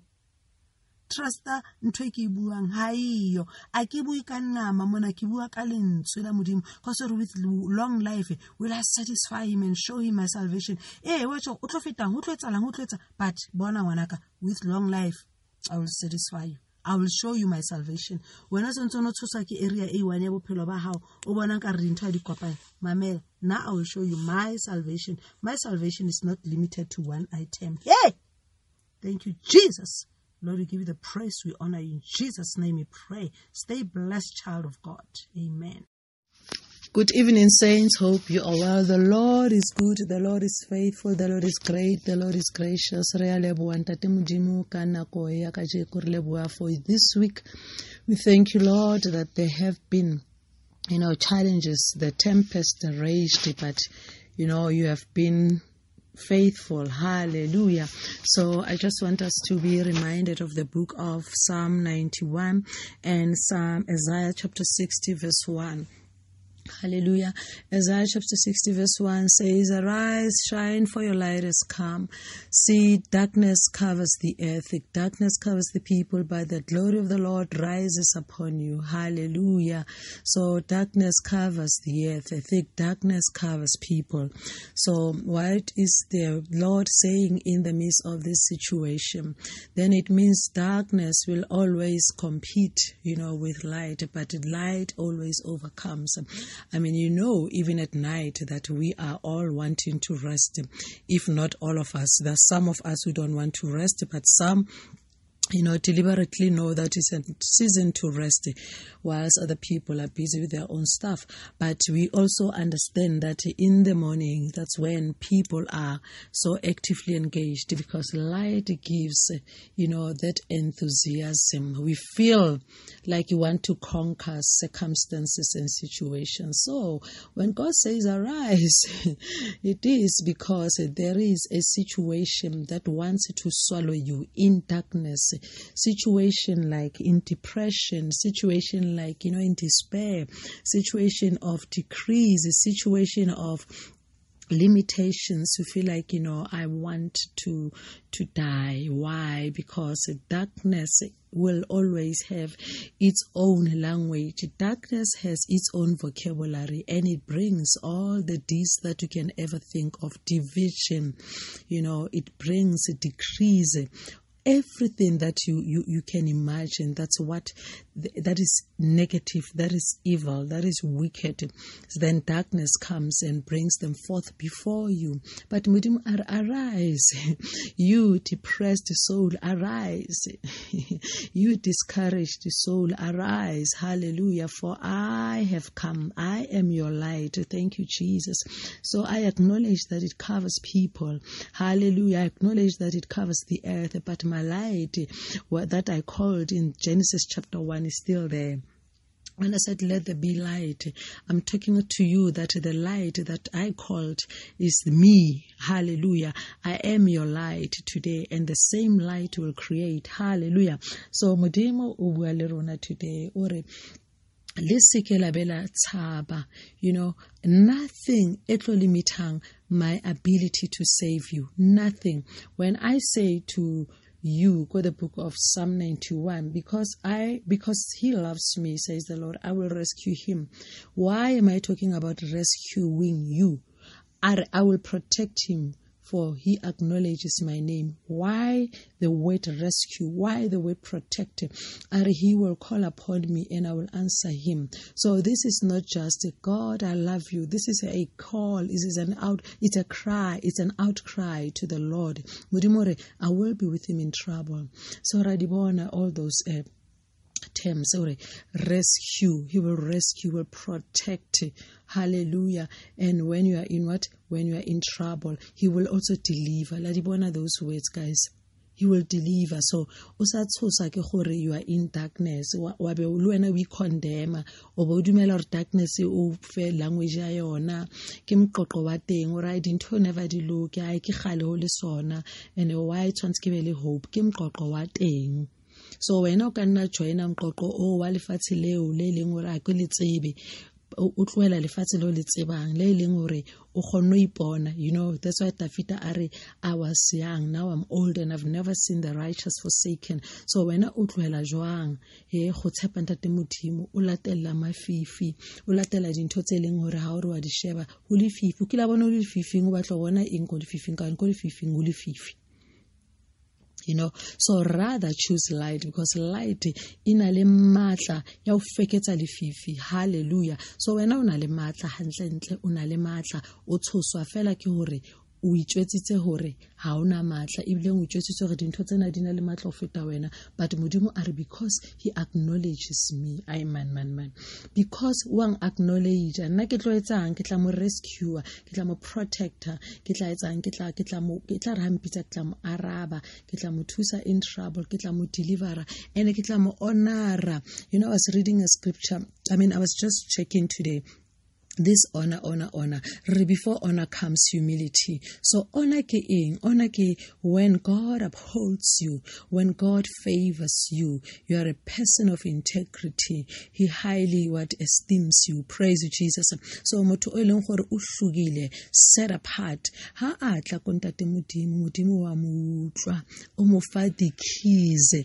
trusta ntwe ke buang haiyo a ke bui ka nama mona ke bua ka lentswe la modimo because with long life will I satisfy him and show him my salvation. Wacho o tlo fetang o tlo etsalang o tlo etsa but bona ngwanaka with long life I will satisfy you, I will show you my salvation. Wena sontso no tshosa ke area e one ya bophelo ba hao o bona ka re ntho a di kopane mamela now I will show you my salvation. My salvation is not limited to one item. Hey, thank you Jesus. Lord, we give you the praise, we honor you. In Jesus' name we pray. Stay blessed, child of God. Amen. Good evening, saints. Hope you are well. The Lord is good. The Lord is faithful. The Lord is great. The Lord is gracious. For this week, we thank you, Lord, that there have been challenges, the tempest raged, but, you have been faithful. Hallelujah. So I just want us to be reminded of the book of Psalm 91 and Isaiah chapter 60 verse 1. Hallelujah. Isaiah chapter 60 verse 1 says, "Arise, shine, for your light has come. See, darkness covers the earth, thick darkness covers the people, but the glory of the Lord rises upon you." Hallelujah. So darkness covers the earth, thick darkness covers people. So what is the Lord saying in the midst of this situation? Then it means darkness will always compete, with light, but light always overcomes. I mean, even at night that we are all wanting to rest. If not all of us, there's some of us who don't want to rest, but some deliberately know that it's a season to rest, whilst other people are busy with their own stuff. But we also understand that in the morning, that's when people are so actively engaged, because light gives, that enthusiasm. We feel like you want to conquer circumstances and situations. So when God says arise, it is because there is a situation that wants to swallow you in darkness. Situation like in depression, situation like, in despair, situation of decrease, a situation of limitations. You feel like, I want to die. Why? Because darkness will always have its own language. Darkness has its own vocabulary, and it brings all the deeds that you can ever think of. Division, it brings a decrease. Everything that you can imagine, that is negative, that is evil, that is wicked. Then darkness comes and brings them forth before you. But Mudim, arise. You depressed soul, arise. You discouraged soul, arise. Hallelujah. For I have come. I am your light. Thank you, Jesus. So I acknowledge that it covers people. Hallelujah. I acknowledge that it covers the earth, but my light, that I called in Genesis chapter 1, is still there. When I said, let there be light, I'm talking to you that the light that I called is me. Hallelujah. I am your light today, and the same light will create. Hallelujah. So, Modimo ubualerona today, ore, nothing limiting my ability to save you. Nothing. When I say to you, go the book of Psalm 91, because he loves me, says the Lord, I will rescue him. Why am I talking about rescuing you? I will protect him, for he acknowledges my name. Why the word rescue? Why the word protect? And he will call upon me and I will answer him. So this is not just God, I love you. This is a call. It's a cry. It's an outcry to the Lord. Mudimore, I will be with him in trouble. So Radibona, all those terms, rescue. He will rescue, will protect. Hallelujah. And when you are in what? When you are in trouble, he will also deliver. Ladibona those words, guys. He will deliver. So, you are in darkness. We condemn. Darkness language never look. And why hope. So when you can join wa lefatshe leo le leng gore a ke le tsebe o tloela lefatshe leo le tsebang le leng gore o kgonne ipona. That's why Tafita are I was young, now I'm old and I've never seen the righteous forsaken. So when o tloela jwang go tshepa ntate Modimo o latella mafifi o latella dintho tse leng gore ha o re wa di sheba ho le fifi ke la bona o le fifing o batla bona eng go le fifing ka go le fifing o le fifi. So rather choose light, because light ina le matla ya o feketsa lefifi. Hallelujah. So wena una le matla hantle una le matla o tshoswa fela ke hore o itjwetsitse hore ha ona matla ebile o itjwetsitse hore dintho tsena di na le matla ho feta wena, but modimo a re because he acknowledges me, man, because wang acknowledge nna ke tlo etsang, ke tla mo rescue, ke tla mo protector, ke tla etsang, ke tla re hampitsa, ke tla mo araba, ke tla mo thusa in trouble, ke tla mo deliver, and ke tla mo honor. You know, I was reading a scripture, I was just checking today. This honor. Before honor comes humility. So honor ke eng? Honor ke when God upholds you, when God favors you, you are a person of integrity. He highly esteems you. Praise you, Jesus. So motho o eleng gore o hlugile, set apart. Ha atla kontate modimo wa mutla, o mo fa di keys.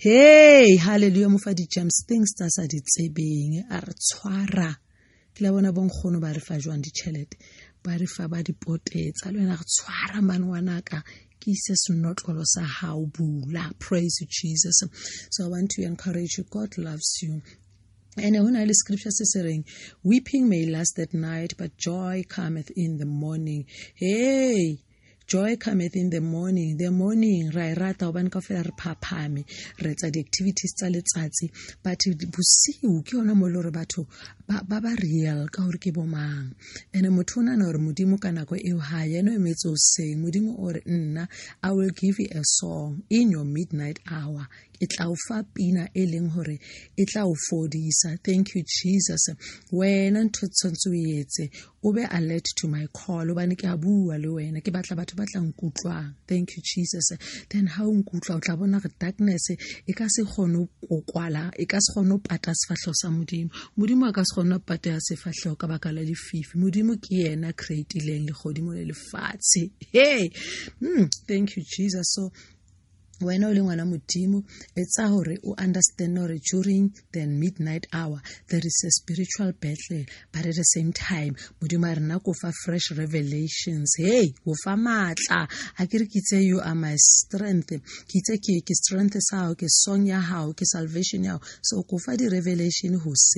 Hey, hallelujah, mo fa di gems, things tsa sa di tsebeng, a re tshwara. Ke la bona bonkgono ba re fa jwang ditšhelete, ba re fa ba dipotetsa, le wena re tshwara mane ngwanaka ke ise senotlolo sa hao bula. Praise you, Jesus. So I want to encourage you, God loves you. And when I scripture saying, weeping may last at night, but joy cometh in the morning. Hey, joy cometh in the morning. The morning, ra rata obane ka fela re phaphame, re tsa di activities tsa letsatsi, but bosiu ke yona mo le gore batho ba real ka gore ke bomang. And motho o nana gore modimo ka nako eo ha yena o emetse o seng, modimo o re nna I will give you a song in your midnight hour. E tla o fa pina e leng hore e tla o fodisa. Thank you, Jesus. Wena ntho tshwantse o etse, o be alert to my call, obane ke a bua le wena, ke batla batho ba tla nkutlwang. Thank you, Jesus. Then ha o nkutlwa o tla bona gore darkness e ka se kgone o kwala, e ka se kgone o pata sefahleho sa modimo. Modimo a ka se kgone o pata sefahleho ka baka la lefifi. Modimo ke yena creatileng legodimo le lefatshe. Hey, thank you, Jesus. So wena o le ngwana modimo, it's hore o understand hore during the midnight hour there is a spiritual battle, but at the same time modimo a rena ko fa fresh revelations. Hey, o fa matla a ke re kitse you are my strength, kitse ke strength sa hao, ke song ya hao, ke salvation ya hao. So ko fa di revelation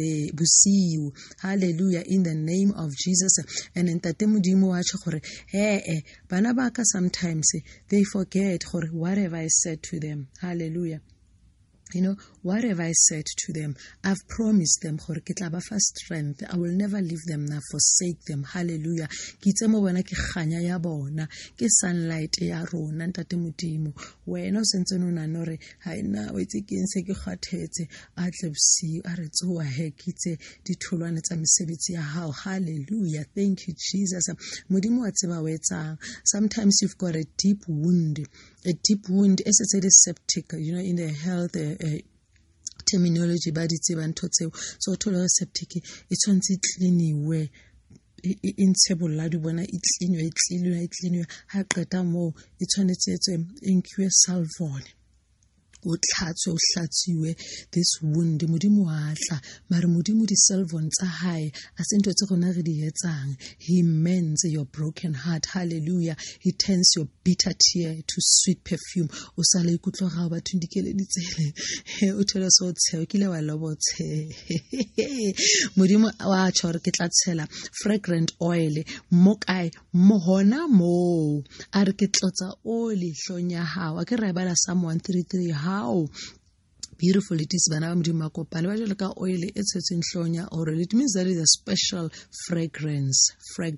bosiu. Hallelujah, in the name of Jesus. And ntate modimo wa tshwa gore bana ba ka sometimes they forget gore whatever I said to them. Hallelujah. You know, what have I said to them? I've promised them, gore ke tla ba fa strength. I will never leave them nor forsake them. Hallelujah. Ke itse mo bona ke kganya ya bona, ke sunlight ya rona ntate modimo. Wena o sentse no nana hore ha ina o itse ke ntse ke kgathetse, a tle bosiu a re tsoa he ke itse ditholwane tsa mesebetsi ya hao. Hallelujah. Thank you, Jesus. Modimo wa tseba o etsang. Sometimes you've got a deep wound, as it's a septic, you know, in the health terminology ba di tseba ntho tseo. So o thola septic e tshwantse e cleaniwe, e ntshe bolla di bona e cleaniwe ha qeta mo e tshwanetse etswe inque salvone o hlatsiwe this wound. Modimo wa tla mare modimo di salvon tsa hae a se ntho tse gona re di etsang. He mends your broken heart. Hallelujah. He turns your bitter tear to sweet perfume. O sa le ikutlo ga ba thundikele ditsele o thola so tsheo kile wa lobo tshe modimo wa tshore ke tla tshela fragrant oil mo kae mo hona mo a re ke tlotsa oli hlonya hao. A ke re bala Psalm 133 how beautiful it is bana ba modimo a kopane ba jole ka oil e tshetseng hlonya or it means that is a special fragrant.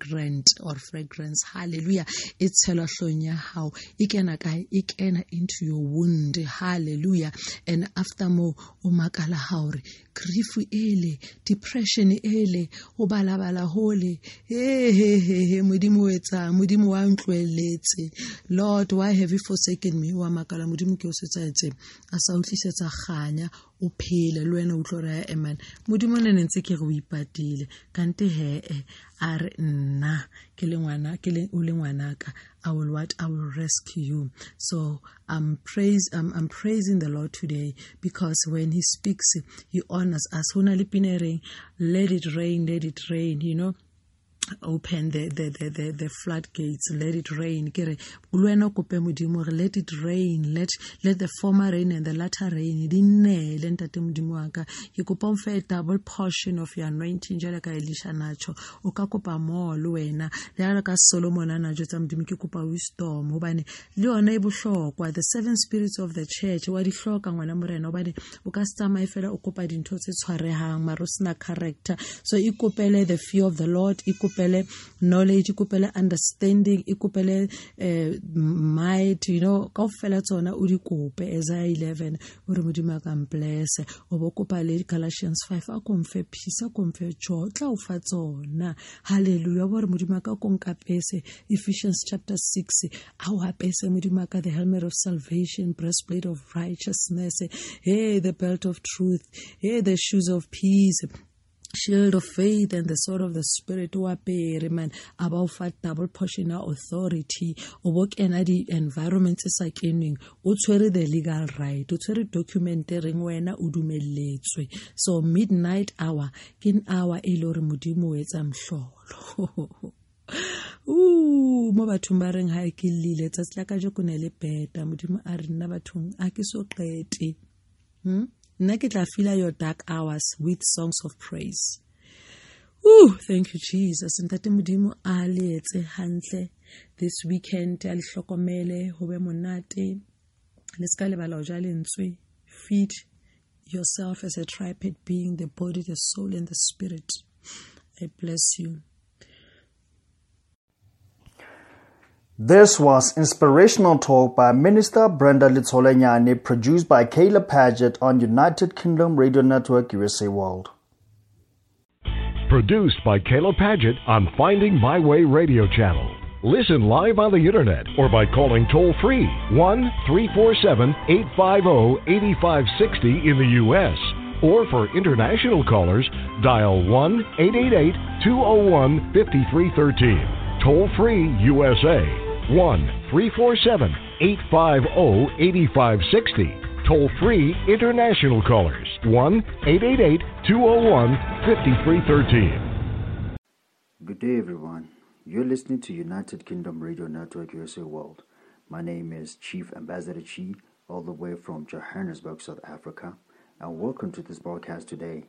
Hallelujah. It's hela hlonya hao e kena kae e kena into your wound. Hallelujah. And after more o makala haore grief ele, depression ele, o balabala hole modimo etsa modimo wa ntlweletse. Lord, why have you forsaken me? Wa makala modimo ke o setsa etse a sa utlisetsa ganya o phele le wena o tlora amen. Modimo ne ntse ke re o ipatile kante a re nna ke le ngwanaka I will rescue you. So I'm praising the Lord today because when he speaks he honors us. Let it rain, you know. open the floodgates, let it rain. Let it rain, let the former rain and the latter rain. You could a double portion of your anointing, Jalaka Elisha Nacho, Okakopa more, Luena, the Araka Solomon and Ajotam Dimikupa wisdom, Hobani, Leonable shock, while the seven spirits of the church, what if shock and when I'm nobody, Ukasta my fellow occupied in Tosis Hareha, Marusna character. So Ikupele, the fear of the Lord, Ikupele knowledge, Ikupele understanding, Ikupele might, Kaufelatona Urikupe, Isaiah 11, Urumudimakam bless, Obokupale, Galatians 5, Akomfe peace, Akomfe joy, Klaufatzona, Hallelujah, Mudimaka Konkapese, Ephesians chapter 6, our Pese Mudimaka, the helmet of salvation, breastplate of righteousness, hey, the belt of truth, hey, the shoes of peace, shield of faith and the sword of the spirit man about fat double portion authority or work and the environment is like ending the legal right documenting when udumeletswe. So midnight hour kin hour elore modimo etsam hlolo mo bathong ba reng ha e ke lile tsa tla ka jo kunele beta modimo a re nna bathong a ke so qete Naked feel your dark hours with songs of praise. Thank you, Jesus. And that mudimu ali etse hantle this weekend al hlokomele hobe monate. Leska lebala o jale ntswe. Feed yourself as a tripod being, the body, the soul, and the spirit. I bless you. This was Inspirational Talk by Minister Brenda Litsolenyane, produced by Kayla Paget on United Kingdom Radio Network USA World. Produced by Kayla Paget on Finding My Way Radio Channel. Listen live on the internet or by calling toll-free 1-347-850-8560 in the U.S. Or for international callers, dial 1-888-201-5313. Toll-free USA. 1-347-850-8560. Toll-free international callers. 1-888-201-5313. Good day, everyone. You're listening to United Kingdom Radio Network USA World. My name is Chief Ambassador Chi, all the way from Johannesburg, South Africa, and welcome to this broadcast today.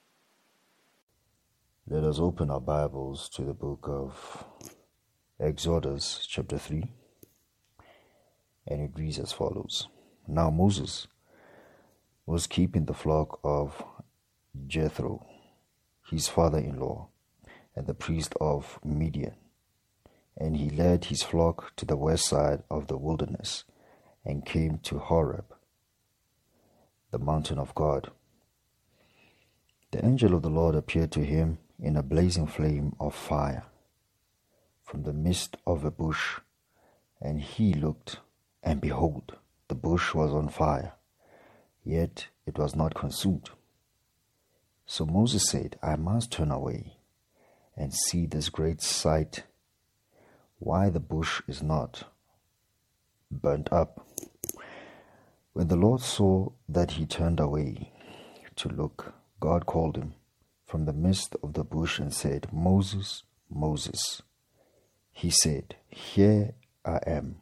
Let us open our Bibles to the book of Exodus chapter 3, and it reads as follows. Now Moses was keeping the flock of Jethro, his father-in-law, and the priest of Midian, and he led his flock to the west side of the wilderness and came to Horeb, the mountain of God. The angel of the Lord appeared to him in a blazing flame of fire from the midst of a bush, and he looked, and behold, the bush was on fire, yet it was not consumed. So Moses said, I must turn away and see this great sight, why the bush is not burnt up. When the Lord saw that he turned away to look, God called him from the midst of the bush and said, Moses, Moses. He said, Here I am.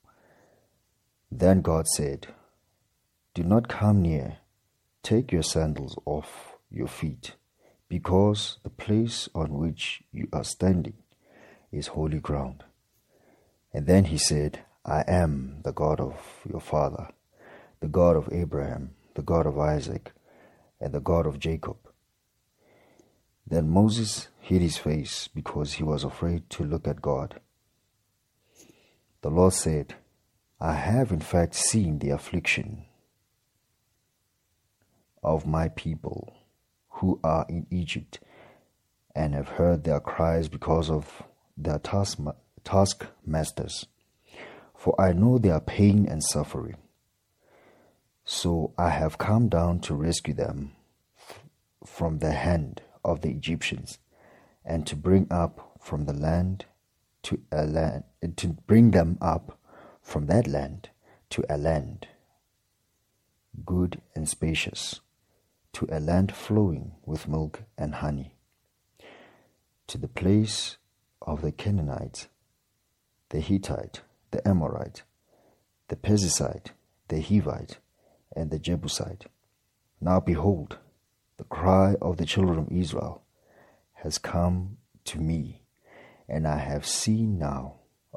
Then God said, Do not come near. Take your sandals off your feet, because the place on which you are standing is holy ground. And then he said, I am the God of your father, the God of Abraham, the God of Isaac, and the God of Jacob. Then Moses hid his face because he was afraid to look at God. The Lord said, I have in fact seen the affliction of my people who are in Egypt, and have heard their cries because of their taskmasters. For I know their pain and suffering. So I have come down to rescue them from the hand of the Egyptians, and to bring up from the land to bring them up from that land to a land good and spacious, to a land flowing with milk and honey, to the place of the Canaanite, the Hittite, the Amorite, the Perizzite, the Hivite, and the Jebusite. Now behold, the cry of the children of Israel has come to me, and I have seen how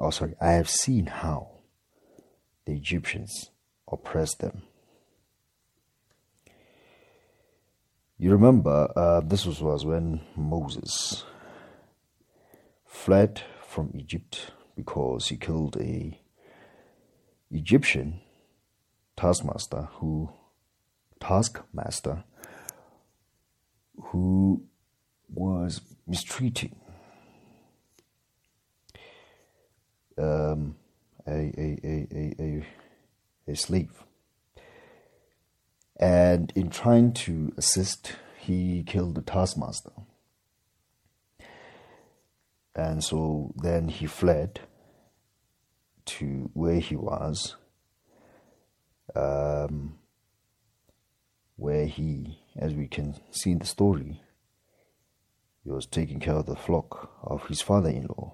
the Egyptians oppressed them. You remember, this was when Moses fled from Egypt because he killed a Egyptian taskmaster who was mistreating a slave. And in trying to assist, he killed the taskmaster. And so then he fled to where he was, where he, as we can see in the story, he was taking care of the flock of his father-in-law.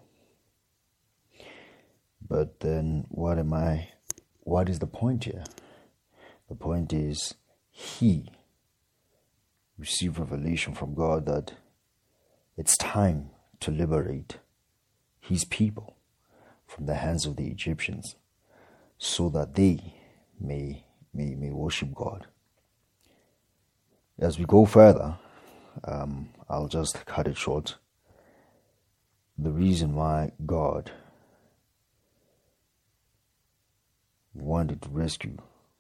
But then what is the point here? The point is he received revelation from God that it's time to liberate his people from the hands of the Egyptians so that they may worship God. As we go further, I'll just cut it short. The reason why God wanted to rescue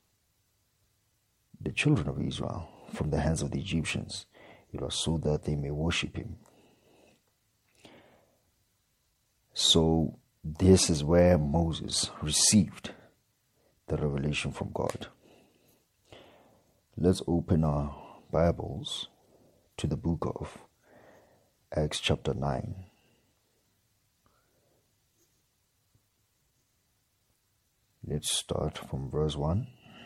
the children of Israel from the hands of the Egyptians, it was so that they may worship him. So this is where Moses received the revelation from God. Let's open our Bibles to the book of Acts chapter 9. Let's start from verse 1.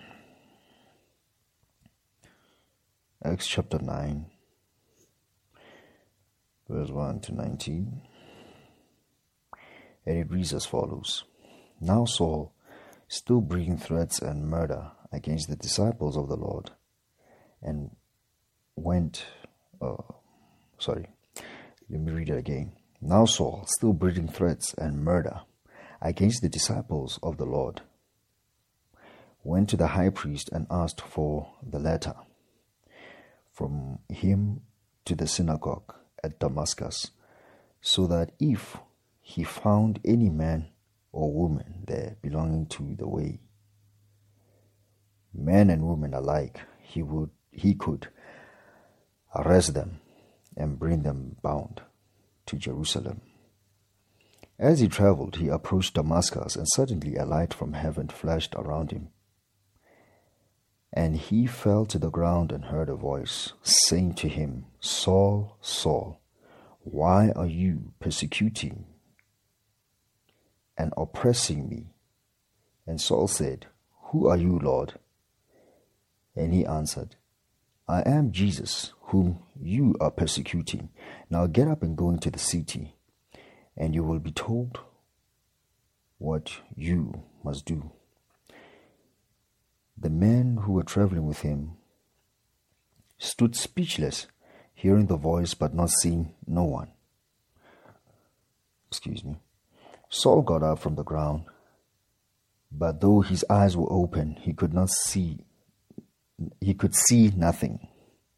Acts chapter 9, verse 1 to 19. And it reads as follows. Now Saul, still breathing threats and murder against the disciples of the Lord, and let me read it again. Now Saul, still breathing threats and murder against the disciples of the Lord, went to the high priest and asked for the letter from him to the synagogue at Damascus, so that if he found any man or woman there belonging to the way, men and women alike, he could arrest them and bring them bound to Jerusalem. As he traveled, he approached Damascus, and suddenly a light from heaven flashed around him. And he fell to the ground and heard a voice saying to him, Saul, Saul, why are you persecuting and oppressing me? And Saul said, Who are you, Lord? And he answered, I am Jesus, whom you are persecuting. Now get up and go into the city, and you will be told what you must do. The men who were traveling with him stood speechless, hearing the voice but not seeing no one. Saul got up from the ground, but though his eyes were open, he could see nothing.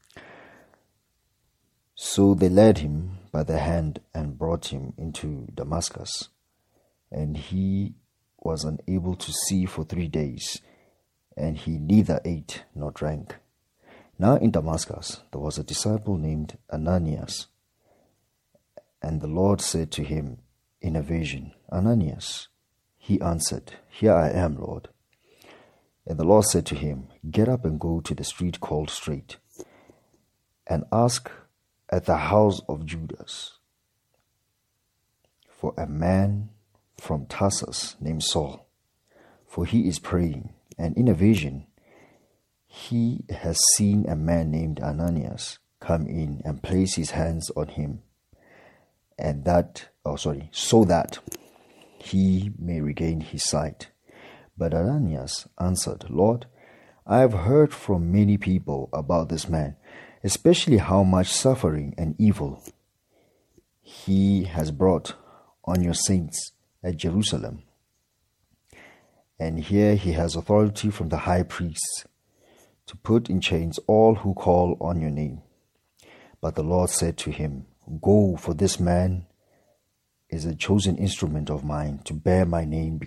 So they led him by the hand and brought him into Damascus, and he was unable to see for 3 days, and he neither ate nor drank. Now in Damascus there was a disciple named Ananias, and the Lord said to him in a vision, Ananias. He answered, Here I am, Lord. And the Lord said to him, Get up and go to the street called Straight, and ask at the house of Judas for a man from Tarsus named Saul, for he is praying. And in a vision, he has seen a man named Ananias come in and place his hands on him, and that so that he may regain his sight. But Ananias answered, Lord, I have heard from many people about this man, especially how much suffering and evil he has brought on your saints at Jerusalem. And here he has authority from the high priests to put in chains all who call on your name. But the Lord said to him, Go, for this man is a chosen instrument of mine to bear my name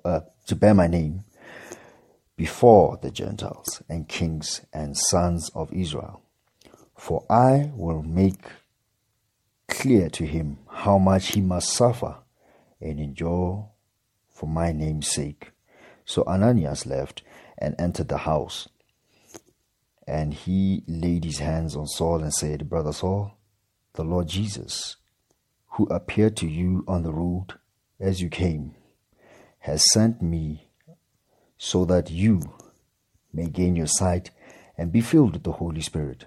before the Gentiles and kings and sons of Israel. For I will make clear to him how much he must suffer and endure for my name's sake. So Ananias left and entered the house. And he laid his hands on Saul and said, Brother Saul, the Lord Jesus, who appeared to you on the road as you came, has sent me so that you may gain your sight and be filled with the Holy Spirit.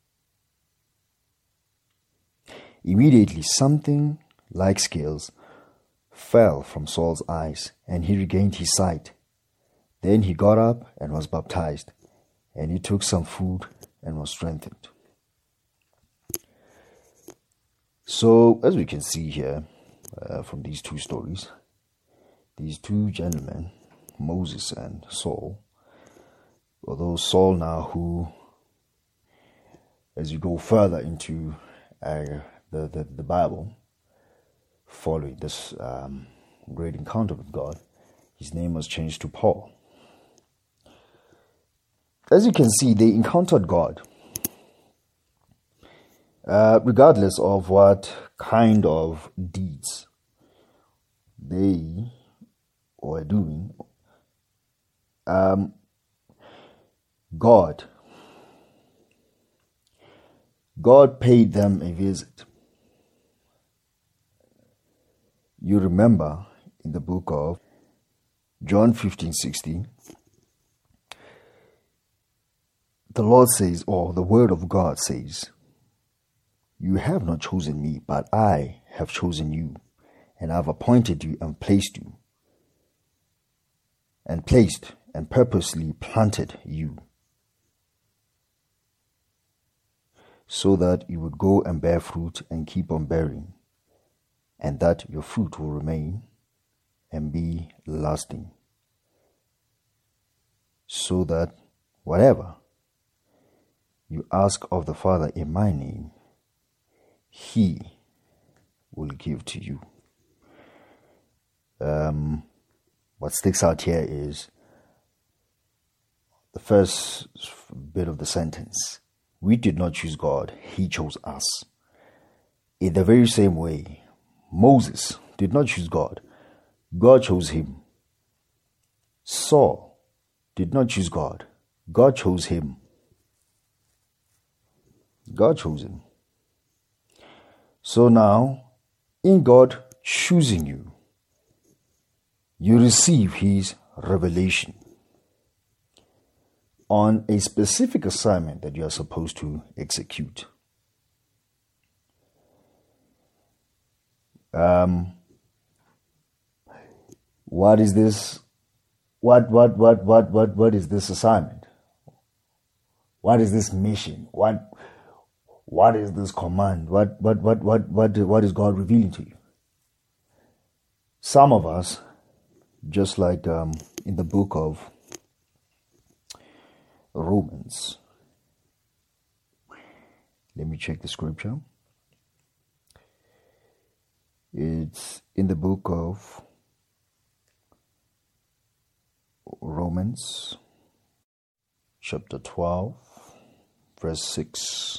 Immediately something like scales fell from Saul's eyes, and he regained his sight. Then he got up and was baptized, and he took some food and was strengthened. So, as we can see here from these two stories, these two gentlemen, Moses and Saul, although Saul now who, as you go further into the Bible, following this great encounter with God, his name was changed to Paul. As you can see, they encountered God. Regardless of what kind of deeds they were doing, God paid them a visit. You remember in the book of John 15:16, the Lord says, or the word of God says, You have not chosen me, but I have chosen you, and I have appointed you and placed and purposely planted you, so that you would go and bear fruit and keep on bearing, and that your fruit will remain and be lasting, so that whatever you ask of the Father in my name, He will give to you. What sticks out here is the first bit of the sentence. We did not choose God, He chose us. In the very same way, Moses did not choose God, God chose him. Saul did not choose God, God chose him. God chose him. So now, in God choosing you, you receive His revelation on a specific assignment that you are supposed to execute. What is this? What is this assignment? What is this mission? What is this command? What is God revealing to you? Some of us, just like in the book of Romans, let me check the scripture. It's in the book of Romans, chapter 12, verse 6.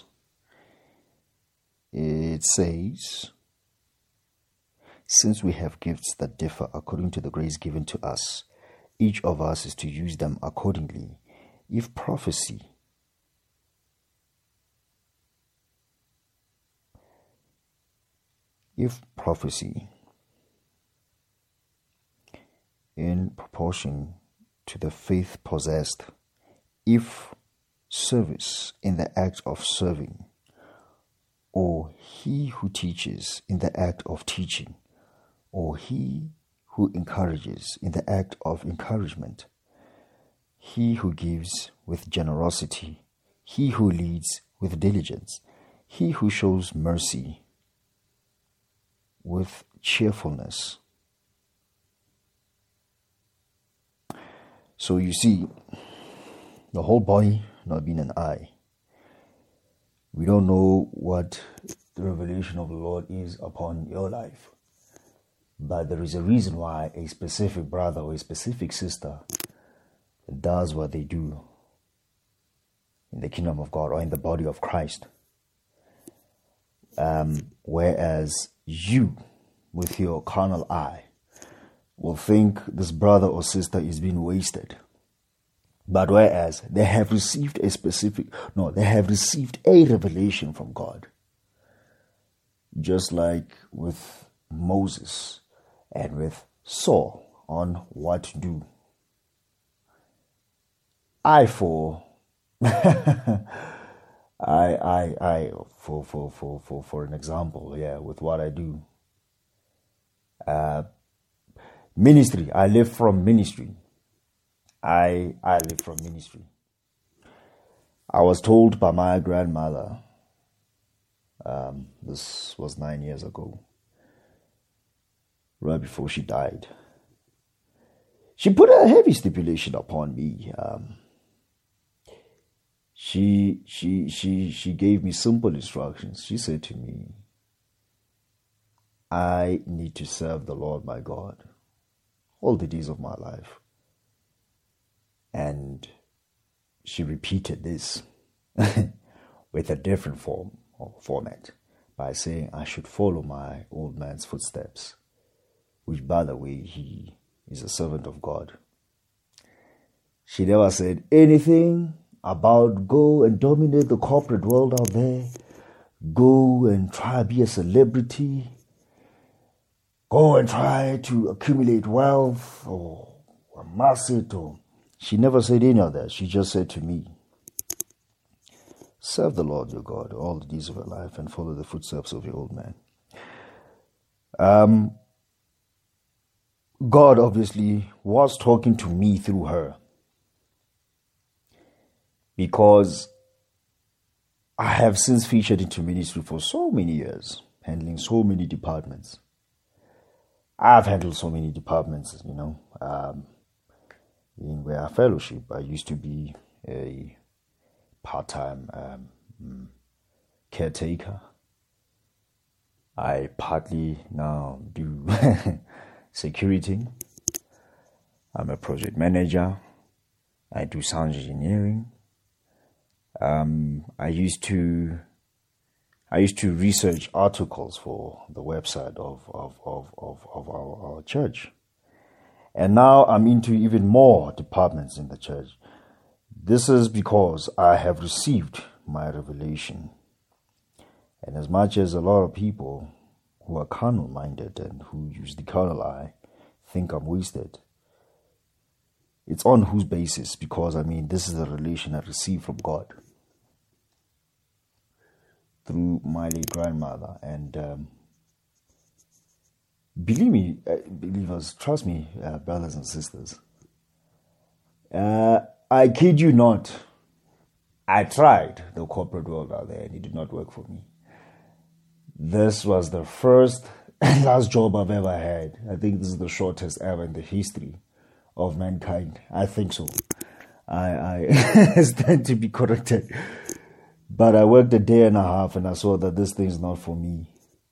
It says, Since we have gifts that differ according to the grace given to us, each of us is to use them accordingly. If prophecy, in proportion to the faith possessed, if service in the act of serving, or he who teaches in the act of teaching, or he who encourages in the act of encouragement, he who gives with generosity, he who leads with diligence, he who shows mercy with cheerfulness. So you see, the whole body not being an eye. We don't know what the revelation of the Lord is upon your life. But there is a reason why a specific brother or a specific sister does what they do in the kingdom of God or in the body of Christ. Whereas you, with your carnal eye, will think this brother or sister is being wasted. But whereas they have received they have received a revelation from God. Just like with Moses and with Saul on what to do. For an example, with what I do. Ministry, I live from ministry. I live from ministry. I was told by my grandmother, this was 9 years ago, right before she died. She put a heavy stipulation upon me. She gave me simple instructions. She said to me, I need to serve the Lord my God all the days of my life. And she repeated this with a different form or format by saying I should follow my old man's footsteps, which, by the way, he is a servant of God. She never said anything about go and dominate the corporate world out there, go and try to be a celebrity, go and try to accumulate wealth or amass it. She never said any of that. She just said to me, serve the Lord your God all the days of your life and follow the footsteps of your old man. God obviously was talking to me through her, because I have since featured into ministry for so many years, handling so many departments. I've handled so many departments, in where I fellowship. I used to be a part-time caretaker. I partly now do security. I'm a project manager. I do sound engineering. I used to research articles for the website of our church. And now I'm into even more departments in the church. This is because I have received my revelation. And as much as a lot of people who are carnal-minded and who use the carnal eye think I'm wasted, it's on whose basis? Because, this is the revelation I received from God through my late grandmother. And believe me, believers, trust me, brothers and sisters, I kid you not, I tried the corporate world out there and it did not work for me. This was the first and last job I've ever had. I think this is the shortest ever in the history of mankind. I think so. I stand to be corrected. But I worked a day and a half and I saw that this thing is not for me.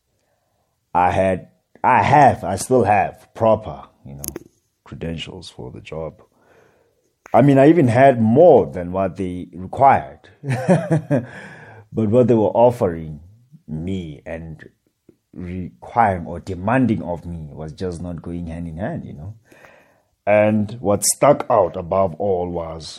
I still have proper, credentials for the job. I even had more than what they required. But what they were offering me and requiring or demanding of me was just not going hand in hand, And what stuck out above all was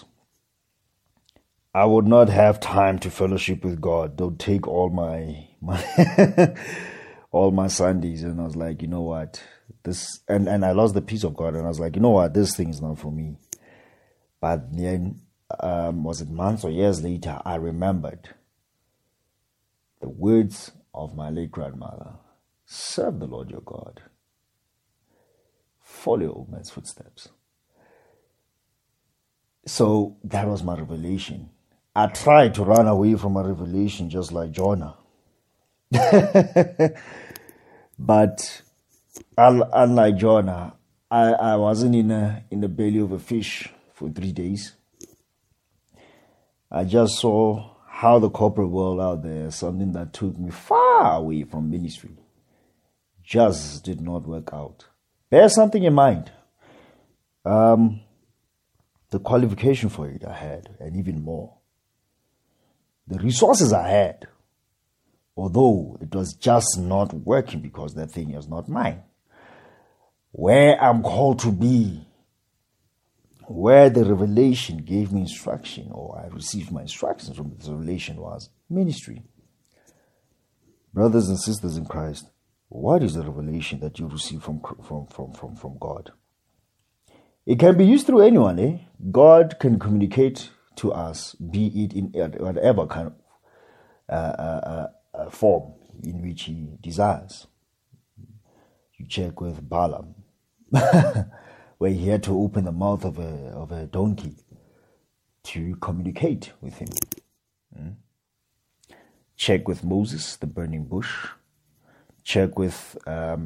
I would not have time to fellowship with God. They'll take all my all my Sundays. And I was like, you know what? And I lost the peace of God. And I was like, you know what? This thing is not for me. But then, was it months or years later, I remembered the words of my late grandmother. Serve the Lord your God follow your old man's footsteps. So that was my revelation. I tried to run away from my revelation just like Jonah. But unlike Jonah, I wasn't in the belly of a fish for 3 days. I just saw how the corporate world out there, something that took me far away from ministry, just did not work out. Bear something in mind. The qualification for it I had, and even more. The resources I had, although it was just not working because that thing is not mine. Where I'm called to be, where the revelation gave me instruction, or I received my instructions from this revelation, was ministry. Brothers and sisters in Christ, what is the revelation that you receive from God? It can be used through anyone. God can communicate to us, be it in whatever kind of form in which He desires. You check with Balaam, where he had to open the mouth of a donkey to communicate with him. Check with Moses, the burning bush. Check with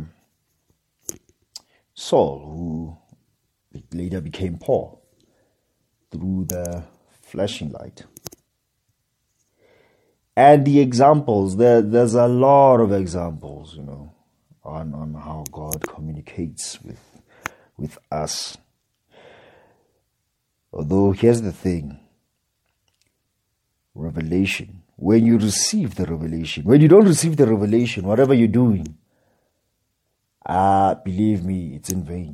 Saul, who later became Paul, through the flashing light. And the examples, there's a lot of examples, on how God communicates with us. Although here's the thing, revelation. When you receive the revelation, when you don't receive the revelation, whatever you're doing, believe me, it's in vain.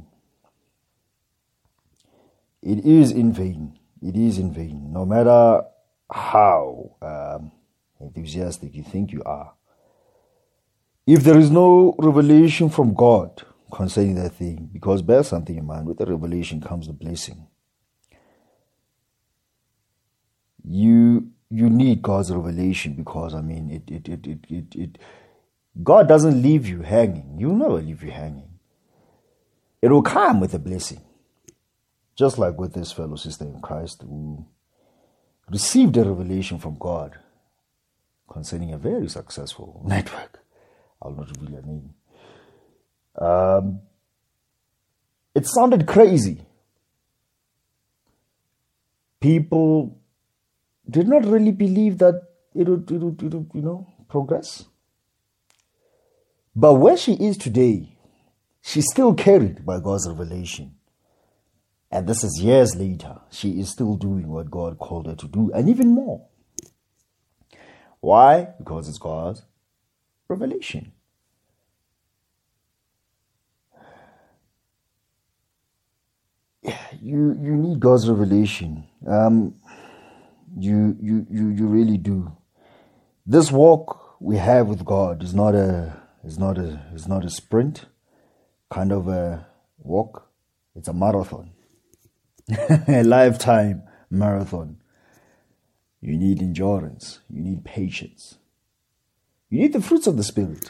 It is in vain. It is in vain. No matter how enthusiastic you think you are. If there is no revelation from God concerning that thing, because bear something in mind, with the revelation comes the blessing. You need God's revelation because, God doesn't leave you hanging. He will never leave you hanging. It will come with a blessing. Just like with this fellow sister in Christ who received a revelation from God concerning a very successful network. I'll not reveal her name. It sounded crazy. People did not really believe that it would progress. But where she is today, she's still carried by God's revelation. And this is years later. She is still doing what God called her to do, and even more. Why? Because it's God's revelation. You need God's revelation. You really do. This walk we have with God is not a sprint kind of a walk. It's a marathon. A lifetime marathon. You need endurance. You need patience. You need the fruits of the Spirit.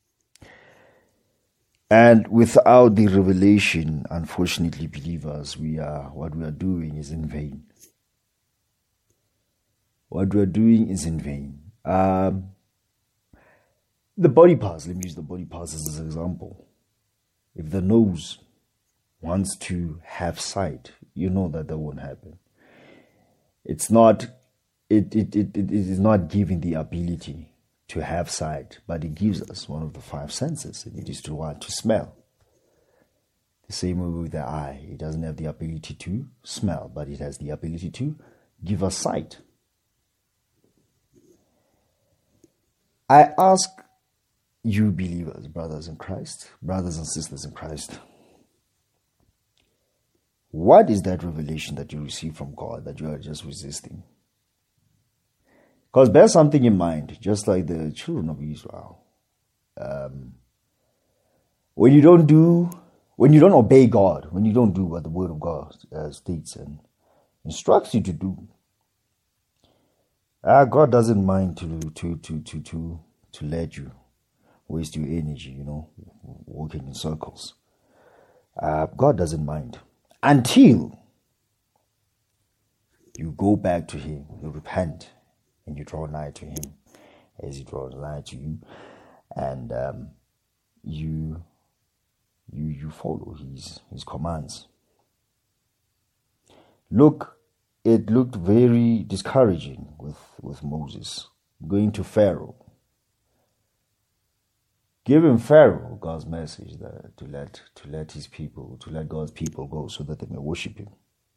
And without the revelation, unfortunately, believers, what we are doing is in vain. What we are doing is in vain. The body parts, let me use the body parts as an example. If the nose wants to have sight, you know that won't happen. It is not giving the ability to have sight, but it gives us one of the five senses, and it is to smell. The same way with the eye, it doesn't have the ability to smell, but it has the ability to give us sight. I ask you believers, brothers in Christ, brothers and sisters in Christ, what is that revelation that you receive from God that you are just resisting? Because bear something in mind, just like the children of Israel. When you don't obey God, when you don't do what the Word of God states and instructs you to do, God doesn't mind to let you waste your energy, walking in circles. God doesn't mind until you go back to Him, you repent, and you draw nigh to Him as He draws nigh to you, and you follow His commands. It looked very discouraging with Moses going to Pharaoh, giving Pharaoh God's message that to let God's people go so that they may worship Him.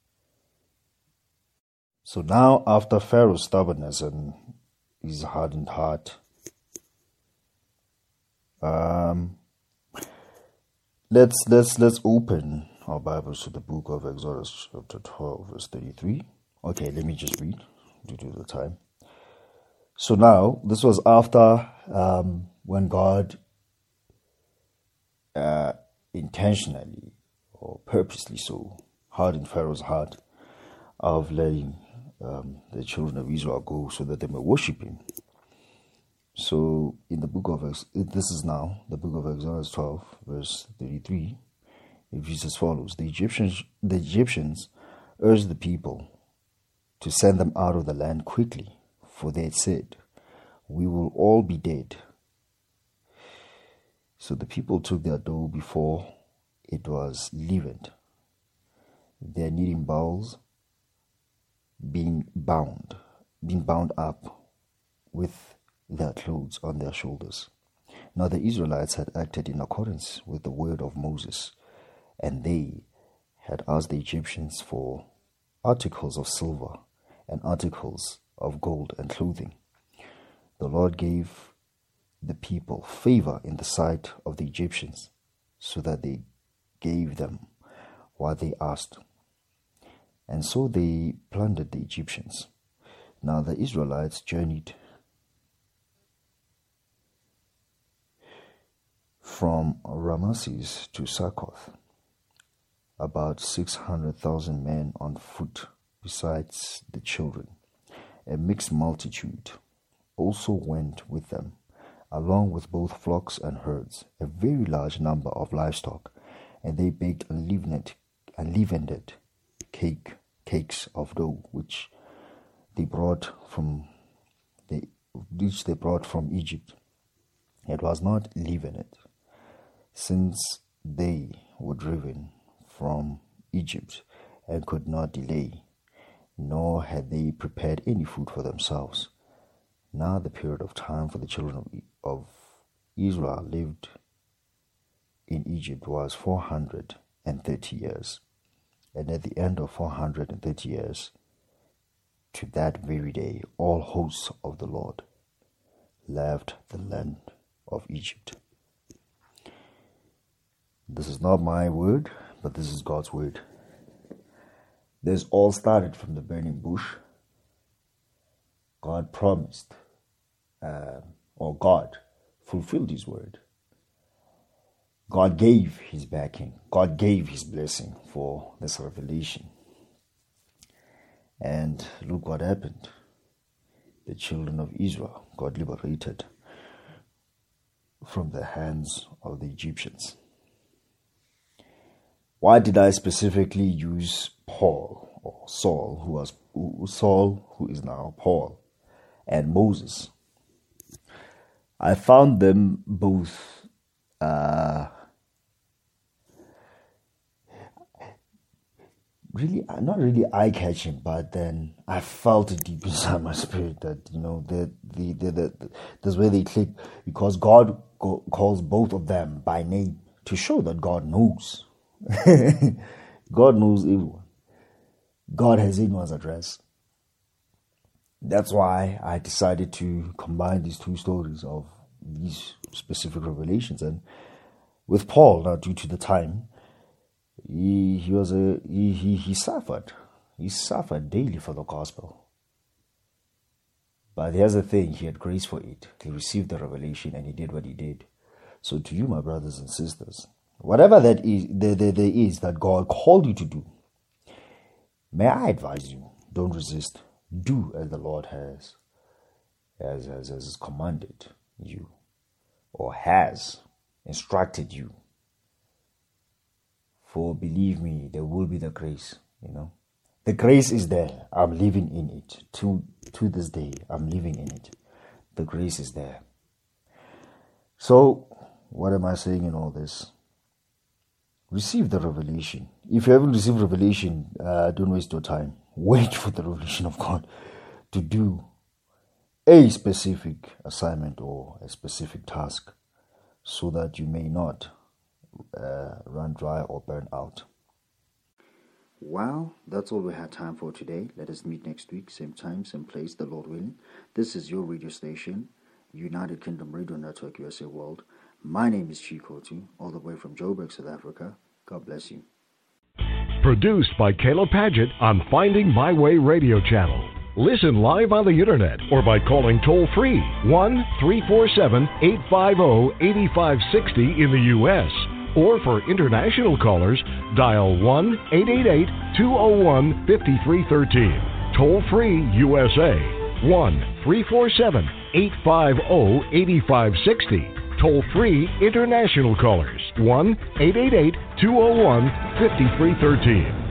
So now, after Pharaoh's stubbornness and his hardened heart, let's open our Bibles to the book of Exodus, chapter 12, verse 33. Okay, let me just read due to the time. So now, this was after when God intentionally or purposely so hardened Pharaoh's heart of letting the children of Israel go so that they may worship Him. So in the book of this is now the book of Exodus 12, verse 33. It reads as follows: The Egyptians urged the people to send them out of the land quickly, for they had said, "We will all be dead." So the people took their dough before it was leavened, their kneading bowls being bound up with their clothes on their shoulders. Now the Israelites had acted in accordance with the word of Moses, and they had asked the Egyptians for articles of silver and articles of gold and clothing. The Lord gave the people favor in the sight of the Egyptians, so that they gave them what they asked. And so they plundered the Egyptians. Now the Israelites journeyed from Ramesses to Succoth, about 600,000 men on foot, besides the children. A mixed multitude also went with them, along with both flocks and herds, a very large number of livestock, and they baked unleavened cakes of dough, which they brought from Egypt. It was not leavened, since they were driven from Egypt and could not delay, nor had they prepared any food for themselves. Now the period of time for the children of Israel lived in Egypt was 430 years. And at the end of 430 years, to that very day, all hosts of the Lord left the land of Egypt. This is not my word, but this is God's word. This all started from the burning bush. God promised, or God fulfilled His word. God gave His backing. God gave His blessing for this revelation. And look what happened. The children of Israel got liberated from the hands of the Egyptians. Why did I specifically use Paul or Saul, who is now Paul, and Moses? I found them both really, not really eye-catching, but then I felt it deep inside my spirit that, that's where they click, because God calls both of them by name to show that God knows. God knows everyone. God has everyone's address. That's why I decided to combine these two stories of these specific revelations. And with Paul, now due to the time, he suffered. He suffered daily for the gospel. But here's the thing, he had grace for it. He received the revelation and he did what he did. So to you, my brothers and sisters, whatever that is, there is that God called you to do, may I advise you, don't resist. Do as the Lord has commanded you, or has instructed you. For believe me, there will be the grace, The grace is there. I'm living in it. To this day, I'm living in it. The grace is there. So, what am I saying in all this? Receive the revelation. If you haven't received revelation, don't waste your time. Wait for the revelation of God to do a specific assignment or a specific task so that you may not run dry or burn out. Well, that's all we had time for today. Let us meet next week, same time, same place, the Lord willing. This is your radio station, United Kingdom Radio Network, USA World. My name is Chikotu, all the way from Joburg, South Africa. God bless you. Produced by Caleb Paget on Finding My Way Radio Channel. Listen live on the internet or by calling toll-free 1-347-850-8560 in the U.S. Or for international callers, dial 1-888-201-5313. Toll-free USA, 1-347-850-8560. Toll-free international callers, 1-888-201-5313.